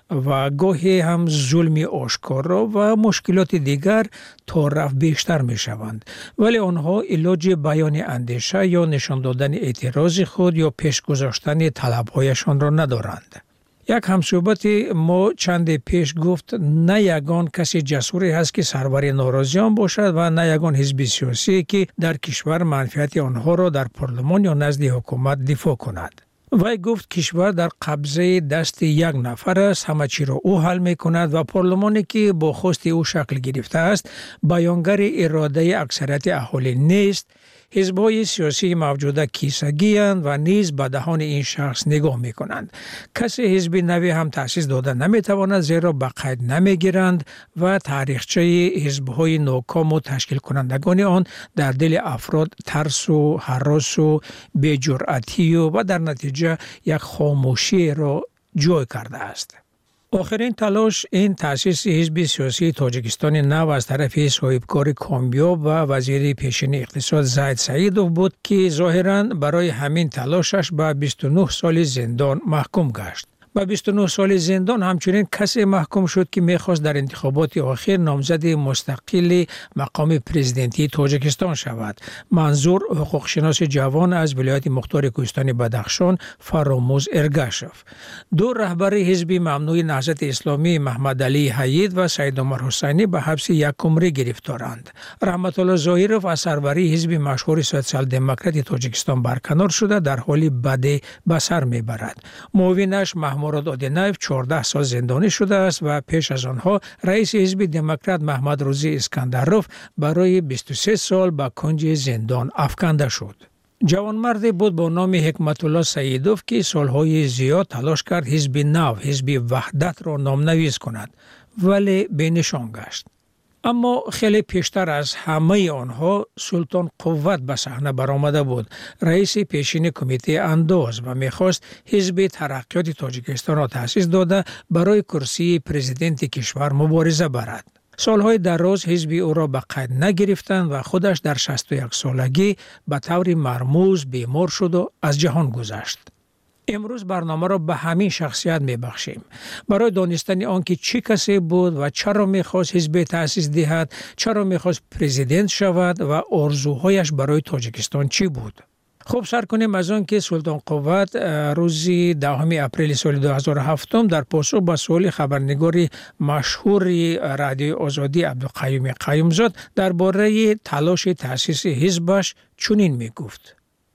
و گاهی هم ظلم آشکارا و مشکلات دیگر تا رفت بیشتر می شوند. ولی آنها علاج بیان اندیشه یا نشان دادن اعتراض خود یا پیش گذاشتن طلب‌هایشان را ندارند. یک همصحبت ما چند پیش گفت نه یگان کسی جسوری هست که سرور ناراضیان باشد و نه یگان حزب سیاسی که در کشور منفعت آنها را در پارلمان یا نزد حکومت دفاع کند. وی گفت کشور در قبضه دست یک نفر است، همه چی را او حل می کند و پارلمانی که با خواست او شکل گرفته است بیانگر اراده اکثریت اهالی نیست. حزب‌های سیاسی موجوده کیسگی اند و نیز به دهان این شخص نگاه می کنند. کسی حزب نوی هم تأسیس داده نمی تواند زیرا به قید نمی گیرند و تاریخچه حزب‌های ناکام و تشکیل کنندگان آن در دل افراد ترس و هراس و بی‌جرأتی و, و در نتیجه یک خاموشی را جای کرده است. آخرین تلاش این تأسیس حزب سیاسی تاجیکستان نو از طرف صاحبکار کامیاب و وزیر پیشین اقتصاد زید سعیدوف بود که ظاهراً برای همین تلاشش به بیست و نه سال زندان محکوم گشت. با بیست و نه سال زندان همچنین کسی محکوم شد که میخواست در انتخابات آخر نامزد مستقل مقام پرزیدنتی تاجیکستان شود. منظور حقوقشناس جوان از ولایت مختار کوهستان بدخشان فراموز ارگاشف. دو رهبر حزب ممنوع نهضت اسلامی محمد علی حید و سید عمر حسینی به حبس یک عمره گرفتارند. رحمت الله ظاهرов از سروری حزب مشهور سوسیال دموکرات تاجیکستان برکنار شده در حالی بد به سر میبرد. معاونش مراد آدینایف چهارده سال زندانی شده است و پیش از آنها رئیس حزب دموکرات محمد روزی اسکندروف برای بیست و سه سال به کنج زندان افکنده شد. جوانمردی بود با نام حکمت الله سعیدوف که سالهای زیاد تلاش کرد حزب نو، حزب وحدت را نامنویس کند ولی بینشان گشت. اما خیلی پیشتر از همه آنها سلطان قوت به صحنه برآمده بود، رئیس پیشین کمیته انداز و میخواست حزب ترقیات تاجیکستان را تأسیس داده برای کرسی پرزیدنت کشور مبارزه برد. سالهای دراز حزب او را به قید نگرفتند و خودش در شصت و یک سالگی به طور مرموز بیمار شد و از جهان گذشت. امروز برنامه را به همین شخصیت میبخشیم برای دانستن آنکه چه کسی بود و چرا میخواست حزب تأسیس دهد، چرا میخواست پرزیدنت شود و آرزوهایش برای تاجیکستان چی بود. خب سر کنیم از آن که سلطان قوت روز دهم اپریل سال دو هزار و هفت در پاسخ به سوال خبرنگار مشهور رادیو آزادی عبدالقیوم قیومزاد درباره تلاش تأسیس حزبش چنین میگفت: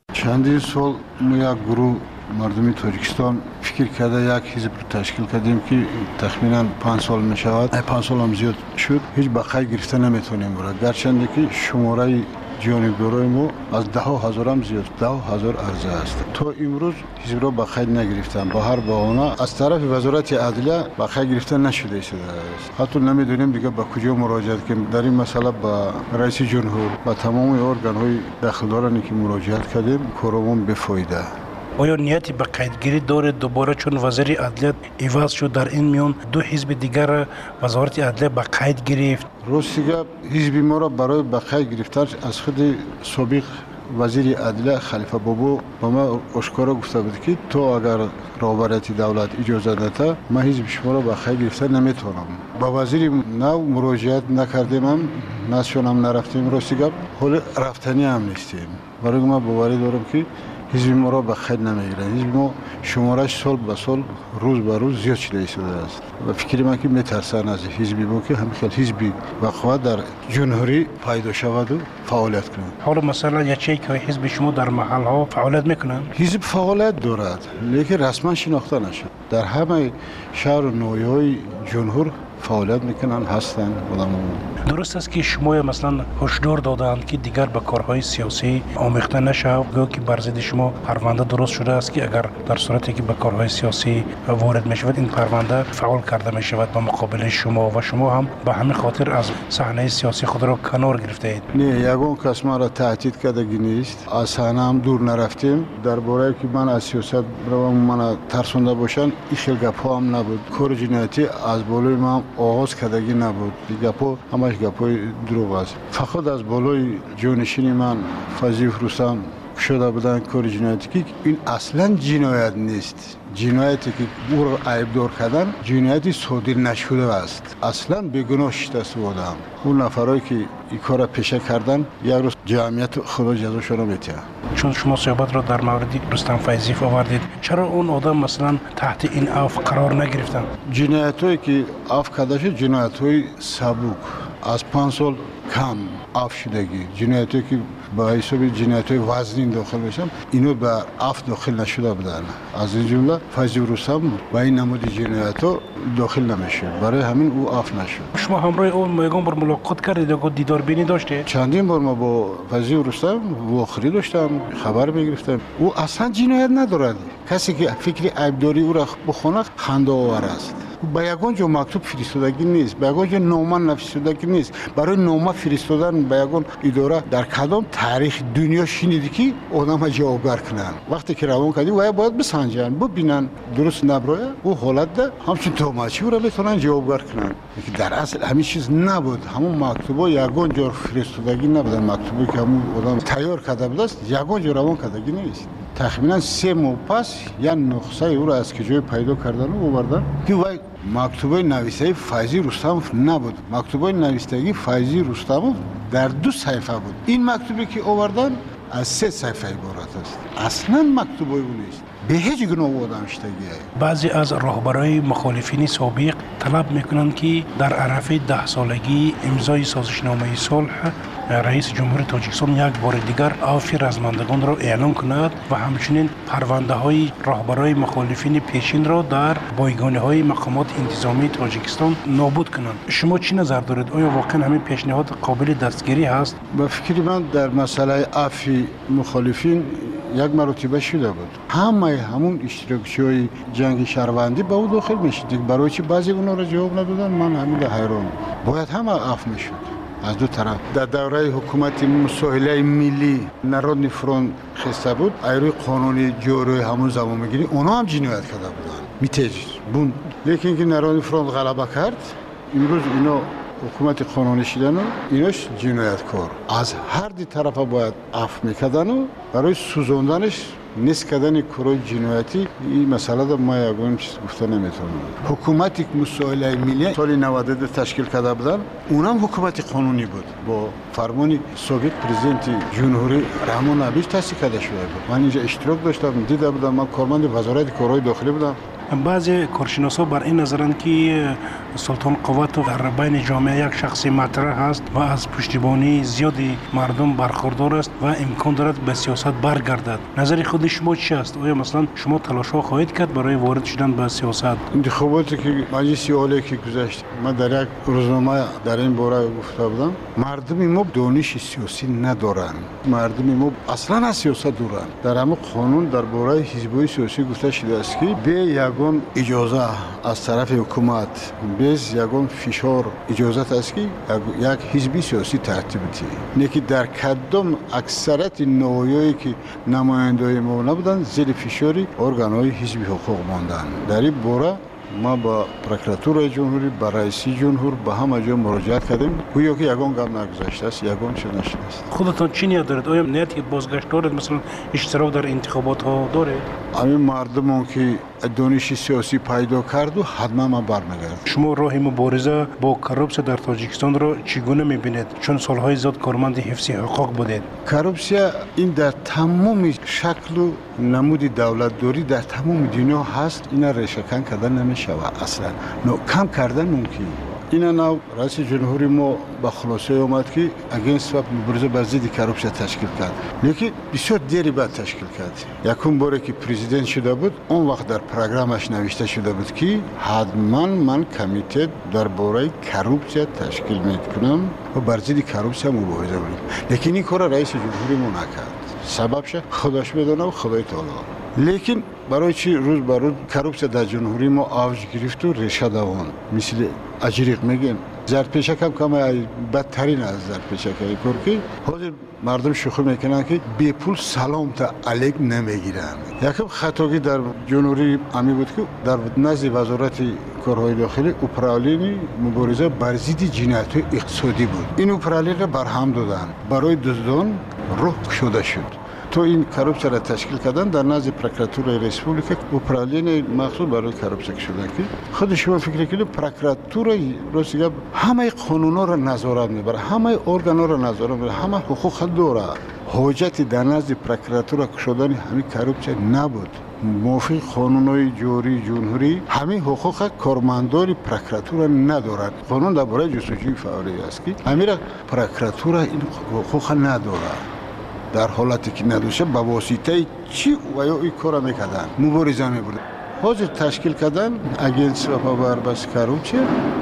چندین سال ما یک گروه مردمی تاجیکستان فکر کرده یک حزب رو تشکیل کردیم که تخمینا پنج سال می شود. پنج سال هم زیاد شد. هیچ بقای گرفته نمیتونیم برای. گرچند که شماره جانبدارای ما از ده هزار هم زیاد، ده هزار عرضه است. تا امروز حزب را بقای نگرفتن. با هر بهانه از طرف وزارت عدلیه بقای گرفته نشده است. حتی نمیدونیم دیگه به کجا مراجعت کنیم. در این مسئله با رئیس جمهور و تمام ارگان های داخلدارانی که مراجعت کردیم کارمون بفایده. آیا نیتی به قیدگیری دارید دوباره چون وزیر عدلیه عوض شد در این میان دو حزب دیگر وزارت عدلیه به قید گرفت؟ راستیگه حزب ما را برای به قید گرفتن از خود سابق وزیر عدلیه خلیفه بابو با ما آشکارا گفته بود که تو اگر رهبریت دولت اجازه نده ما حزب شما را به قید گرفتن نمیتونم. با وزیر نو مراجعت نکردیم هم نشون هم نرفتیم. راستیگه حال رفتنی هم نیستیم. برای ما باوری دارم که حزب ما را به خیر نمیگیرند. حزب ما شمارش سال به سال روز به روز زیاد شده شده است و فکر من که میترسن از حزبی با که همین حزبی وقوع در جمهوری پیدا شود و فعالیت کنند. حالا مثلا یک چیزی که حزب شما در محل ها فعالیت میکنند؟ حزب فعالیت دارد لیکن رسما شناخته نشد. در همه شهر و ناحیه‌های جمهور فعالیت میکنن هستن آدم‌ها. درست است که شما مثلا هشدار دادند که دیگر به کارهای سیاسی آمیخته نشود. گویا که بر ضد شما پرونده درست شده است که اگر در صورتی که به کارهای سیاسی وارد میشود این پرونده فعال کرده میشود به مقابل شما و شما هم به همین خاطر از صحنه سیاسی خود را کنار گرفته اید. نه یگان کس ما را تهدید کردگی نیست. از صحنه هم دور نرفتیم. درباره که من از سیاست رو من ترسونده باشن این خیلی گپا هم نبود. کار جنایتی از بالای ما آغاز کردگی نبود. گپا همش گپای دروغ است. فقط از بالای جانشین من فضیل رستم شده بودن کار جنایتی که این اصلا جنایت نیست. جنایتی که او را عیبدار کردن جنایتی صادر نشده است. اصلا بیگناه شده بودم. اون نفرایی که این کار را پیشه کردن یک روز جمعیت خدا جزاشون را میده. چون شما صحبت را در مورد رستم فیضی آوردید چرا اون آدم مثلا تحت این عفو قرار نگرفتن؟ جنایتایی که عفو کرده شد جنایت‌های سبک از پنج سال کم عفو شدگی جنایتی که با حساب جنایت‌های وزنی داخل بشن اینو به عفو داخل نشده بودن. از این جمله فیضی رستم با این نمود جنایت‌ها داخل نمیشه. برای همین او عفو نشد. شما همراه اون میگم بر ملاقات کردید و دیدار بینی داشته؟ چندین بار ما با فیضی رستم واخری داشتم خبر میگرفتم. او اصلا جنایت ندارد. کسی که فکر عیبداری او را بخونه خنده آور است. با یگان جو مکتوب فرستادگی نیست. با یگان جو نامه نوشتگی نیست. برای نامه فرستادن با یگان اداره در کدام تاریخ دنیا شنیدی که آدم جوابگر کنن. وقتی که روان کردی و باید بسنجن ببینن درست نبره او حالت ده همچون توماچی رو میتونن جوابگر کنن. که در اصل همین چیز نبود. همون مکتوبا یگان جو فرستادگی نبودن. مکتوبی که همون آدم تیار کرده بود است یگان جو روان کردگی نیست. تقریبا سه ماه پس یا نقصه او را از کجای پیدا کردن و آوردن که وای مکتوبه نویسه فیضی رستموف نبود. مکتوبه نویسندگی فیضی رستموف در دو صفحه بود. این مکتوبی که آوردن از سه صفحه عبارت است. اصلا مکتوبه او نیست. به هیچ گناه آدم شدگی. بعضی از رهبرای مخالفین سابق طلب میکنند که در عرفه ده سالگی امضای سازشنامه صلح رئیس جمهور تاجیکستان یک بار دیگر عفو رزمندگان را اعلام کند و همچنین پرونده های رهبرای مخالفین پیشین را در بایگانی های مقامات انتظامی تاجیکستان نابود کنند. شما چی نظر دارید؟ آیا واقعا همین پیشنهاد قابل دستگیری هست؟ به فکر من در مسئله عفو مخالفین یک مرتبه شده بود. همه همون اشتراکچی‌های جنگ شهروندی به او داخل میشد. برای چی بعضی اونا را جواب ندادن؟ من همین حیران. باید همه عفو میشد. از دو طرف در دوره حکومت مساهله ملی نارودنی فرونت خسته بود ایروی قانونی جوری همون زمان میگیری اونا هم جنایت کرده بودن میتیج بون لیکن که نارودنی فرونت غلبه کرد امروز اینا حکومت قانونی شدن و ایناش جنایتکار از هر دی طرف باید عفو میکردن و برای سوزوندنش نیست کردن کارهای جنایتی این مسئله را ما یگان چیز گفته نمیتونم. حکومتی که مسائل ملی سال نود و دو تشکیل کرده بودن اونم حکومت قانونی بود با فرمان سوویت پرزیدنت جمهوری رحمان ابیش تأسیس کرده شده بود. من اینجا اشتراک داشتم دیده بودم من کارمند وزارت کارهای داخلی بودم. بعضی کارشناسا بر این نظرند که سلطان قوت در بین جامعه یک شخصی مطرح است و از پشتیبانی زیادی مردم برخوردار است و امکان دارد به سیاست برگردد. نظر خود شما چی است؟ آیا مثلا شما تلاش ها خواهید کرد برای وارد شدن به سیاست؟ انتخاباتی که مجلس عالی که گذشت من در یک روزنامه در این باره گفته بودم مردم ما دانش سیاسی ندارند. مردم ما اصلا از سیاست دورند. در همه قانون در باره حزب‌های سیاسی گفته شده است که به یگان اجازه از طرف حکومت بیز یگان فشار اجازت است که یک حزبی سیاسی ترتیب دهد. نه که در کدام اکثریت نوعی که نمایندگان ما نبودند زیر فشاری ارگان‌های حزبی حقوق ماندند. در این باره ما با پروکراتور جمهوری با رئیس جمهور با همه جا مراجعت کردیم گویا که یگان گام نگذاشته است یگان چه نشده است. خودتان چی نیت دارید؟ آیا نیتی بازگشت دارید مثلا اشتراک در انتخابات ها دارید؟ همین مردمان که دانش سیاسی پیدا کرد و حتما ما برمیگردیم. شما راه مبارزه با کروپسیا در تاجیکستان را چگونه میبینید؟ چون سالهای زیاد کارمند حفظ حقوق بودید. کروپسیا این در تمام شکل و نمود دولتداری در تمام دنیا هست. اینا ریشه‌کن کردن نمیشود اصلا. نو کم کردن ممکن. اینا نو رئیس جمهوری ما با خلاصه اومد که اگینست و مبارزه بر ضد کروپسیا تشکیل کرد. لیکن بسیار دیری بعد تشکیل کرد. یکم باره که پرزیدنت شده بود اون وقت در پروگرامش نوشته شده بود که حتما من کمیته در باره کروپسیا تشکیل میکنم و بر ضد کروپسیا مبارزه کنم. لیکن این کار رئیس جمهوری ما نکرد. سببش خودش میدونه و خدای تعالی. لیکن برای چی روز بر روز کروپسیا در جمهوری ما آوج گرفت و ریشه دوان مثل اجریق میگن زرپیشک هم کم بدترین از زرپیشک کار که حاضر مردم شوخی میکنن که بی پول سلام تا علیک نمیگیرن. یکم خطاگی در جمهوری امی بود که در نزد وزارت کارهای داخلی اپرالین مبارزه بر ضد جنایت اقتصادی بود. این اپرالین را برهم دادن برای دزدان روح شده شد. تو این کروپسیا را تشکیل کردن در نزد پروکراتور ریسپوبلیکا اپرالین مخصوص برای کروپسیا شدن که خود شما فکر کنید پروکراتور روسیه همه قانونا را نظارت میبره همه ارگانا را نظارت میبره همه حقوق داره. حاجتی در نزد پروکراتور شدن همین کروپسیا نبود. موافق قانونهای جاری جمهوری همین حقوق کارمندان پروکراتور ندارد. قانون درباره جستجوی فوری است که همین پروکراتور این حقوق نداره. در حالتی که ندوشه با واسطه چی و یا این کار میکردن مبارزه میبردن. حاضر تشکیل کردن اگینس و بابربس کروپسیا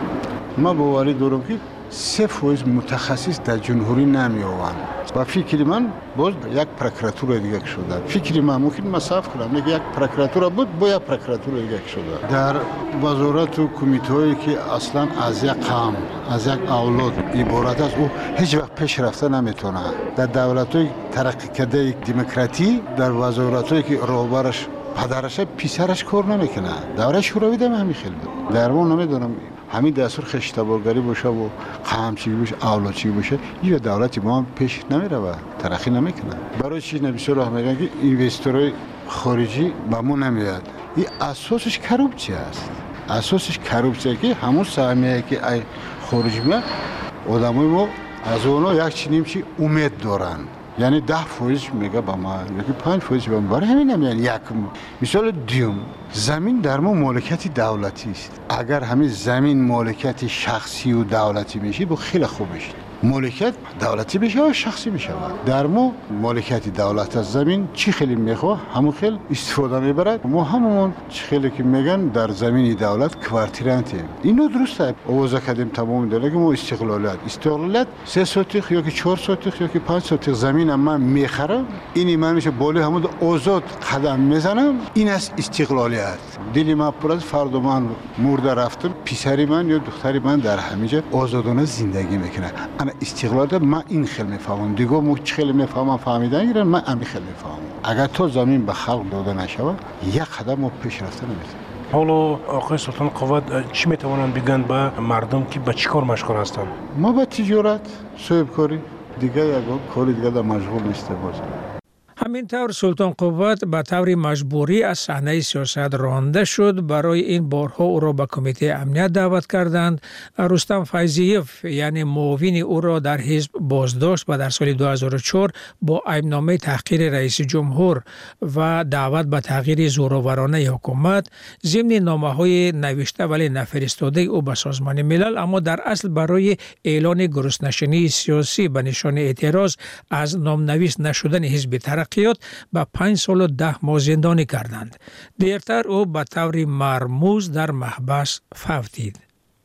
ما باوری دارم که سه فویز متخصص در جمهوری نمیآوند و فکر من باز یک پروکراتور دیگه شده. فکر من ممکن مساف کنم یک پروکراتور بود با یک پروکراتور دیگه شده. در وزارت و کمیته‌ای که اصلا از یک قوم از یک اولاد عبارت است او هیچ وقت پیش رفته نمیتونه. در دولت‌های ترقی کرده دموکراتی در وزارت‌هایی که راهبرش پدرش پسرش کار نمیکنه. دوره شوروی هم همین خیلی بود. در ما نمیدونم همین دستور خشتبارگری باشه و قمچی باشه اولادچی باشه این دولتی ما پیش نمیره و ترقی نمیکنه. برای چی نمیشه راه میگن که اینوستورهای خارجی به ما نمیاد. این اساسش کروپسیا است. اساسش کروپسیا که همون سهمیه که ای خارجی میاد آدمای ما از اونها یک چنین چی امید دارن. یعنی ده فویز میگه با ما یکی پنج فویز با ما برای همین نمیان یک مثال دیوم زمین در ما مالکیت دولتی است. اگر همین زمین مالکیت شخصی و دولتی میشه با خیلی خوب میشه. مالکیت دولتی بشه و شخصی بشه. در ما مالکیت دولت از زمین چی خیلی میخواه همون خیلی استفاده میبرد. ما همون چی خیلی که میگن در زمین دولت کوارتیرانتی. اینو درسته. آوازه کردیم تمام داره که ما استقلالیت استقلالیت سه سوتیخ یا که چهار سوتیخ یا که پنج سوتیخ زمین من میخرم اینی من میشه بالا همون آزاد قدم میزنم این است استقلالیت. دلی من پر از فرد من مرده رفتم پسری من یا دختری من در همینجا آزادانه زندگی میکنه. انا استقلال من این خیلی میفهمم دیگه مو خیلی میفهمم فهمیدن گیرن من همین خیلی میفهمم. اگر تو زمین به خلق داده نشود یک قدم ما پیش رفته نمیتونیم. حالا آقای سلطان قوت چی میتوانند بگن به مردم که به چی کار مشغول هستند؟ ما به تجارت، صاحب کاری دیگه یک کاری دیگه در مشغول نیست باز. همینطور سلطان قوت به طور مجبوری از صحنه سیاست رانده شد. برای این بارها او را به کمیته امنیت دعوت کردند. رستم فیضیف یعنی معاون او را در حزب بازداشت و در سال دو هزار و چهار با عیبنامه تحقیر رئیس جمهور و دعوت به تغییر زورآورانه حکومت ضمن نامه‌های نوشته ولی نفرستاده او به سازمان ملل، اما در اصل برای اعلان گرسنه‌شینی سیاسی به نشان اعتراض از نامنویس نشدن حزب ترقیات به پنج سال و ده ماه زندانی کردند. دیرتر او به طور مرموز در محبس فوتید.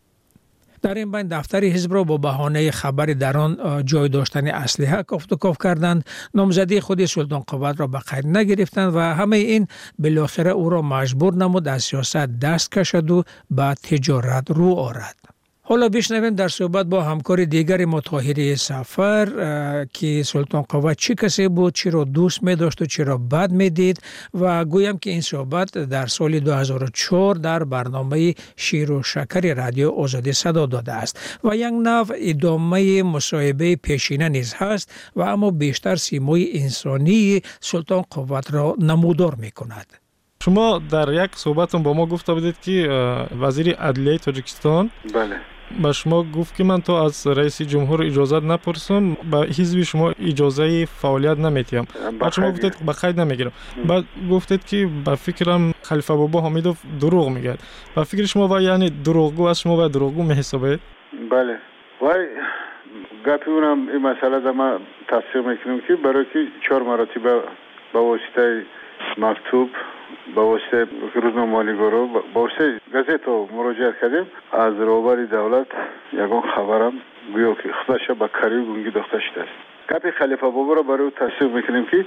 در این بین دفتر حزب را با بهانه خبر در آن جای داشتن اسلحه کافت و کاف کردند. نامزدی خود سلطان قوت را به قید نگرفتند و همه این بالاخره او را مجبور نمود از سیاست دست کشد و به تجارت رو آورد. حالا بشنویم در صحبت با همکار دیگر ما طاهری سفر که سلطان قوت چی کسی بود، چی را دوست می داشت و چی را بد می دید و گویم که این صحبت در سال دو هزار و چهار در برنامه شیر و شکر رادیو آزادی صدا داده است و یک نوع ادامه مصاحبه پیشینه نیز هست و اما بیشتر سیمای انسانی سلطان قوت را نمودار می کند. شما در یک صحبتون با ما گفته بودید که وزیر عدلیه تاجیکستان بله با شما گفت که من تو از رئیس جمهور اجازه نپرسم، با حزب شما اجازه فعالیت نمیتیم. بعد شما گفتید با قید نمیگیرم. بعد گفتید که با فکرم خلیفه بابا حمیدوف دروغ میگه. با فکر شما و یعنی دروغگو از شما و دروغگو میحسابید؟ بله. وای گپی اونم این مسئله در ما تصدیق میکنم که برای که چهار مراتب با واسطه مکتوب با واسطه روزنامه‌نگارا با واسطه گازت مراجعه کردیم از روبر دولت یگان خبرم گویا که خودش با کاری گونگی داخته شده است. گپ خلیفه بابا را برای او تصدیق میکنیم که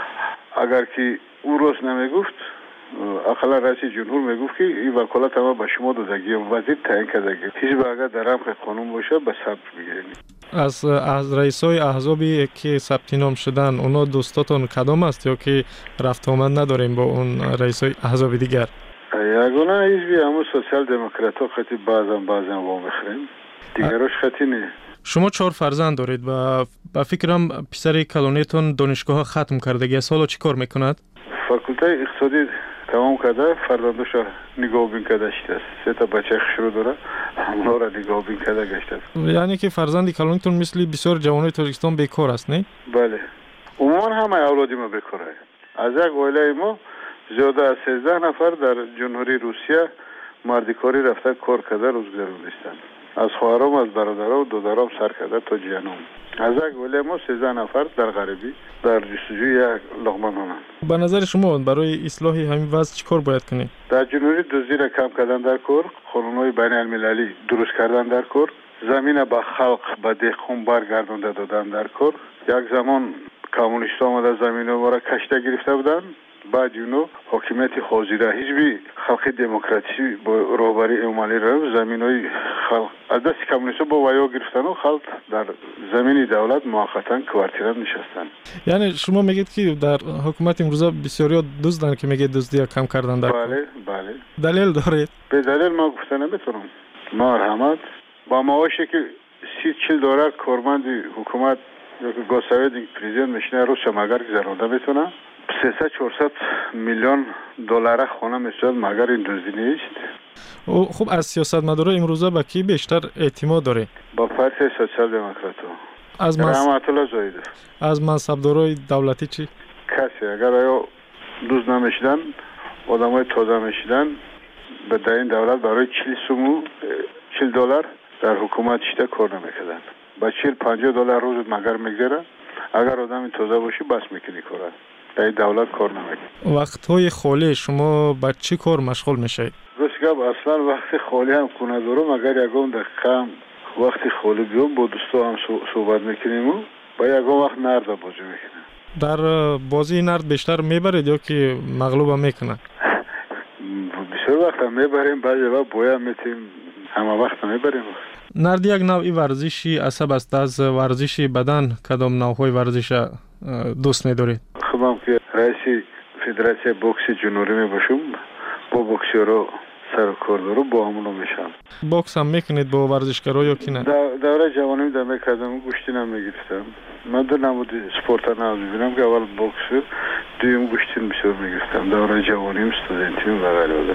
اگر که او روز نمیگفت اقلا رئیس جمهور میگفت که این وکالت ما به شما دادگی وزیر تعیین کردگی حزب اگر در رمق قانون باشه به ثبت بگیریم. از از رئیسای احزابی که ثبت نام شدن اونا دوستاتون کدام است یا که رفت آمد نداریم با اون رئیسای احزاب دیگر؟ یگانه حزبی همون سوسیال دموکرات ها خطی بعضا بعضا وام بخریم دیگرش خطی نه. شما چهار فرزند دارید و با فکرم پسر کلونیتون دانشگاه ختم کردگی سالا چی کار میکند؟ فاکولته اقتصادی تمام کرده، فرزندش نگاه بین کرده است. سه تا بچه شروع داره، همه را نگاه بین کرده گشته است. یعنی که فرزندی کلونتون مثل بسیار جوانای تاجیکستان بیکار است، نه؟ بله. عموما همه اولادی ما بیکاره. از یک عائله ما زیاده از سیزده نفر در جمهوری روسیه مردی کاری رفته کار کرده روز گذروندند. از خواهرام، از برادرام و دادرام سر کرده تا جیانم. از یک عائله ما سیزده نفر در غربی در جستجوی یک لقمه نان. به نظر شما برای اصلاح همین وضع چیکار باید کنیم؟ در جمهوری دزدی را کم کردن در کار، قانون‌های بین المللی درست کردن در کار، زمین به خلق به دهقان برگردانده دادن در کار. یک زمان کمونیست آمده زمین ما را کشته گرفته بودند، بعد اونو حاکمیت حاضره حزبی خلق دموکراسی با رهبری عملی را زمینای خلق از دست کمونیست با ویا گرفتن و خلق در زمین دولت موقتا کوارتیره نشستن. یعنی شما میگید که در حکومت امروزه بسیاری دزدن که میگه دزدی کم کردن در بله بله دلیل دارید؟ به دلیل ما گفتن نمیتونم. مرحمت با معاشی که سی چل دلار کارمند حکومت یا که گوساوید پرزیدنت میشنه روز مگر گذرونده میتونه سیصد چهارصد میلیون دلار خانه میشد مگر این دزدی نیست. خب از سیاستمدارا امروزه به کی بیشتر اعتماد داره؟ با پارتی سوسیال دموکرات از منصب رحمت الله زاهدی. از منصبدارای دولتی چی؟ کسی اگر آیا دوز نمیشدن آدمای تازه میشدن به در این دولت برای چهل سومو چهل دلار در حکومت شده کار نمیکردن. با چهل پنجاه دلار روز مگر میگذره اگر آدم تازه باشی بس میکنی کاره. در دولت کار نمیکنی. وقت‌های خالی شما با چی کار مشغول میشید؟ راست گپ اصلا وقت خالی هم خونه دارم اگر یکم دقیقه وقتی خالی بیام با دوستا هم صحبت میکنیم و با یکم وقت نرد بازی میکنیم. در بازی نرد بیشتر میبرید یا که مغلوب هم میکنه؟ بسیار وقت هم میبریم بعضی وقت بویا میتیم همه وقت هم میبریم. نرد یک نوعی ورزشی عصب است. از ورزش بدن کدام نوعهای ورزش دوست ندارید؟ خودم که رئیس فدراسیون بوکس جنوبی می باشم با بوکسورا سر و کار داره با همون میشم. باکس هم میکنید با ورزشکارا یا کی نه؟ دوره جوانی در میکردم گوشتی هم میگرفتم. من در نمود سپورت ناز ببینم که اول باکس دویم گوشتی بسیار میگرفتم. دوره جوانیم استودنتیم و غیره.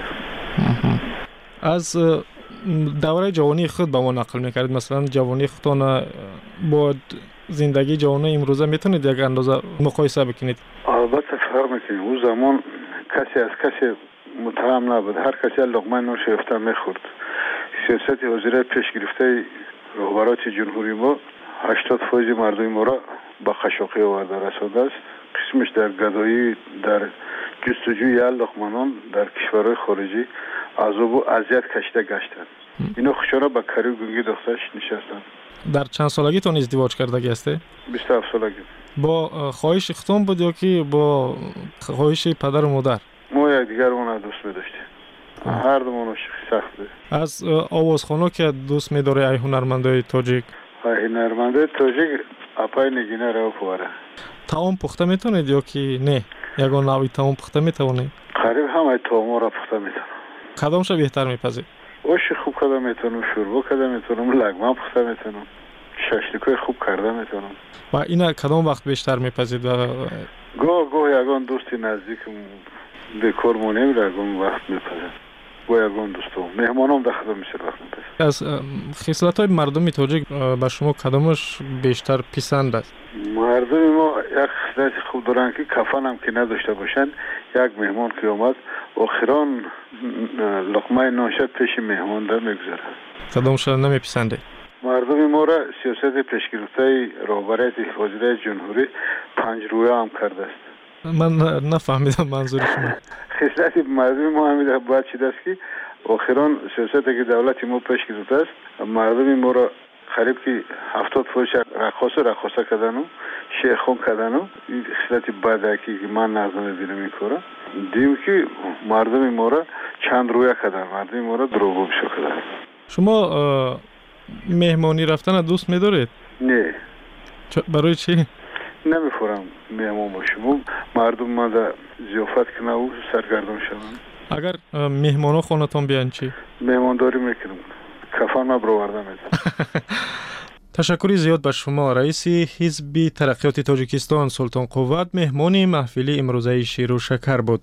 از دوره جوانی خود با ما نقل میکردید، مثلا جوانی خودتان با زندگی جوانی امروزه میتونید یک اندازه مقایسه بکنید؟ البته فرق میکنه. اون زمان کسی از کسی متهم نبود، هر کسی لقمه نوش یافته میخورد. سیاست وزیر پیش گرفته رهبران جمهوری ما هشتاد فیصد مردم ما را با خشوقی آورده رسانده است. قسمش در گدایی، در جستجوی لقمه‌نان در کشورهای خارجی عذاب و اذیت کشیده گشتند. اینا خوشا با کاری و گنگی دخترش نشستند. در چند سالگیتون ازدواج کردگی هسته؟ بیست و هفت سالگی. با خواهش اختون بود یا که با خواهش پدر و مادر؟ ما یک دیگر اون دوست می‌داشتیم. هر دومون عاشق سخت بود. از آوازخوان‌ها که دوست می‌داره ای هنرمندای تاجیک؟ ای هنرمندای تاجیک اپای نگینه رو پواره. تاون پخته میتونید یا که نه؟ یگان نوعی تاون پخته میتونید؟ قریب همه تاون را پخته میتونم. کدامش بهتر میپذید؟ اوش خوب کرده میتونم، شوربا کرده میتونم، لگمه پخته میتونم، ششلیکای خوب کرده میتونم. و اینا کدام وقت بیشتر میپذید؟ و گاه گاه یگان دوستی نزدیکم دکور مونیم را یگان وقت میپذید. با یگان دوستم مهمانم در خدمت میشه وقت میپذید. از خصلت‌های مردم تاجیک به شما کدامش بیشتر پسند است؟ مردم ما یک خصلت خوب دارن که کفن هم که نداشته باشن. یک مهمان که اومد آخران لقمه ناشد پیش مهمان در میگذاره. کدامش نمیپسنده؟ مردم ما را سیاست پیشگرفته رهبری وزیر جمهوری پنج رویه هم کرده است. من نفهمیدم منظور شما. خصلت مردم ما همیشه باید چیز است که آخران سیاست که دولت ما پیش گرفته است مردم ما را قریب که هفتاد فیصد رقاصه رقاصه کردن و شیخون کردن و این خصلت بده که من نظر میبینم این کارا. دیم که مردم ما را چند رویه کردن، مردم ما را دروغگو کردن. شما مهمانی رفتن دوست می‌دارید؟ نه. برای چی؟ نمی‌فورم مهمان باشم. مردم ما در ضیافت کنه و سرگردان شوند. اگر مهمانا خونتون بیان چی؟ مهمانداری میکنم. کفن ما برآورده میدم. تشکری زیاد به شما. رئیس حزب ترقیات تاجیکستان سلطان قوت مهمان محفل امروزه شیر و شکر بود.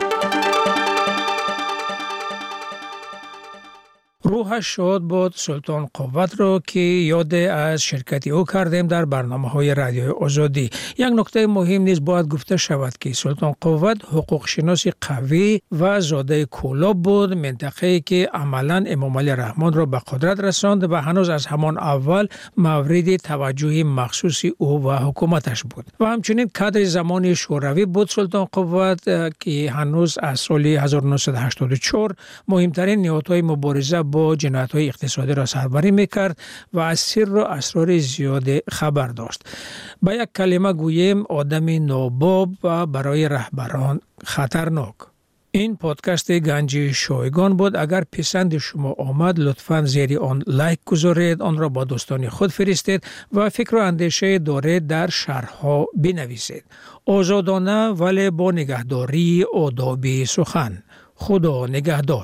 روحش شاد بود سلطان قوت را که یاد از شرکتی او کردیم در برنامه های رادیوی آزادی. یک نکته مهم نیز باید گفته شود که سلطان قوت حقوق شناس قوی و زاده کولاب بود، منطقه‌ای که عملاً امام علی رحمان را به قدرت رساند و هنوز از همان اول مورد توجه مخصوص او و حکومتش بود. و همچنین کادر زمانی شوروی بود سلطان قوت که هنوز از سال هزار و نهصد و هشتاد و چهار مهمترین نهادهای مبارزه با جنایت‌های اقتصادی را سربری می‌کرد و از سر و اسرار زیاد خبر داشت. با یک کلمه گوییم آدم ناباب و برای رهبران خطرناک. این پادکست گنج شایگان بود. اگر پسند شما آمد لطفاً زیر آن لایک گذارید، آن را با دوستان خود فرستید و فکر و اندیشه دارید در شرح‌ها بنویسید. آزادانه ولی با نگهداری آداب سخن. خدا نگهدار.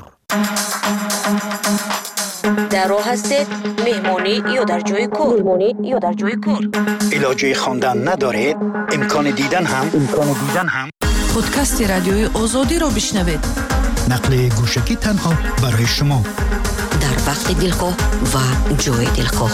در راه هستید مهمانی یا در جای کار مهمانی یا در جای کار علاجه خواندن ندارید امکان دیدن هم امکان دیدن هم پادکست رادیوی آزادی را بشنوید. نقل گوشکی تنها برای شما در وقت دلخواه و جای دلخواه.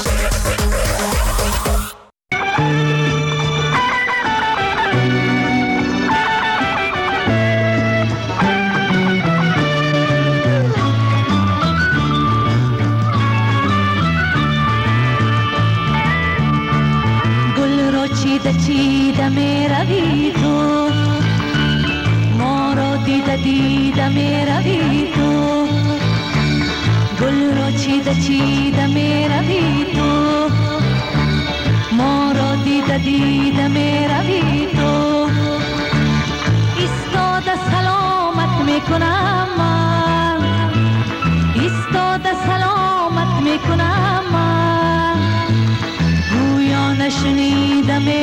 چیده چیده می روی تو، ما را دیده دیده می روی تو. گل را چیده چیده می روی تو، ما را دیده دیده می روی تو. ایستاده سلامت می کنم من، ایستاده سلامت می کنم من. گویا نشنیده می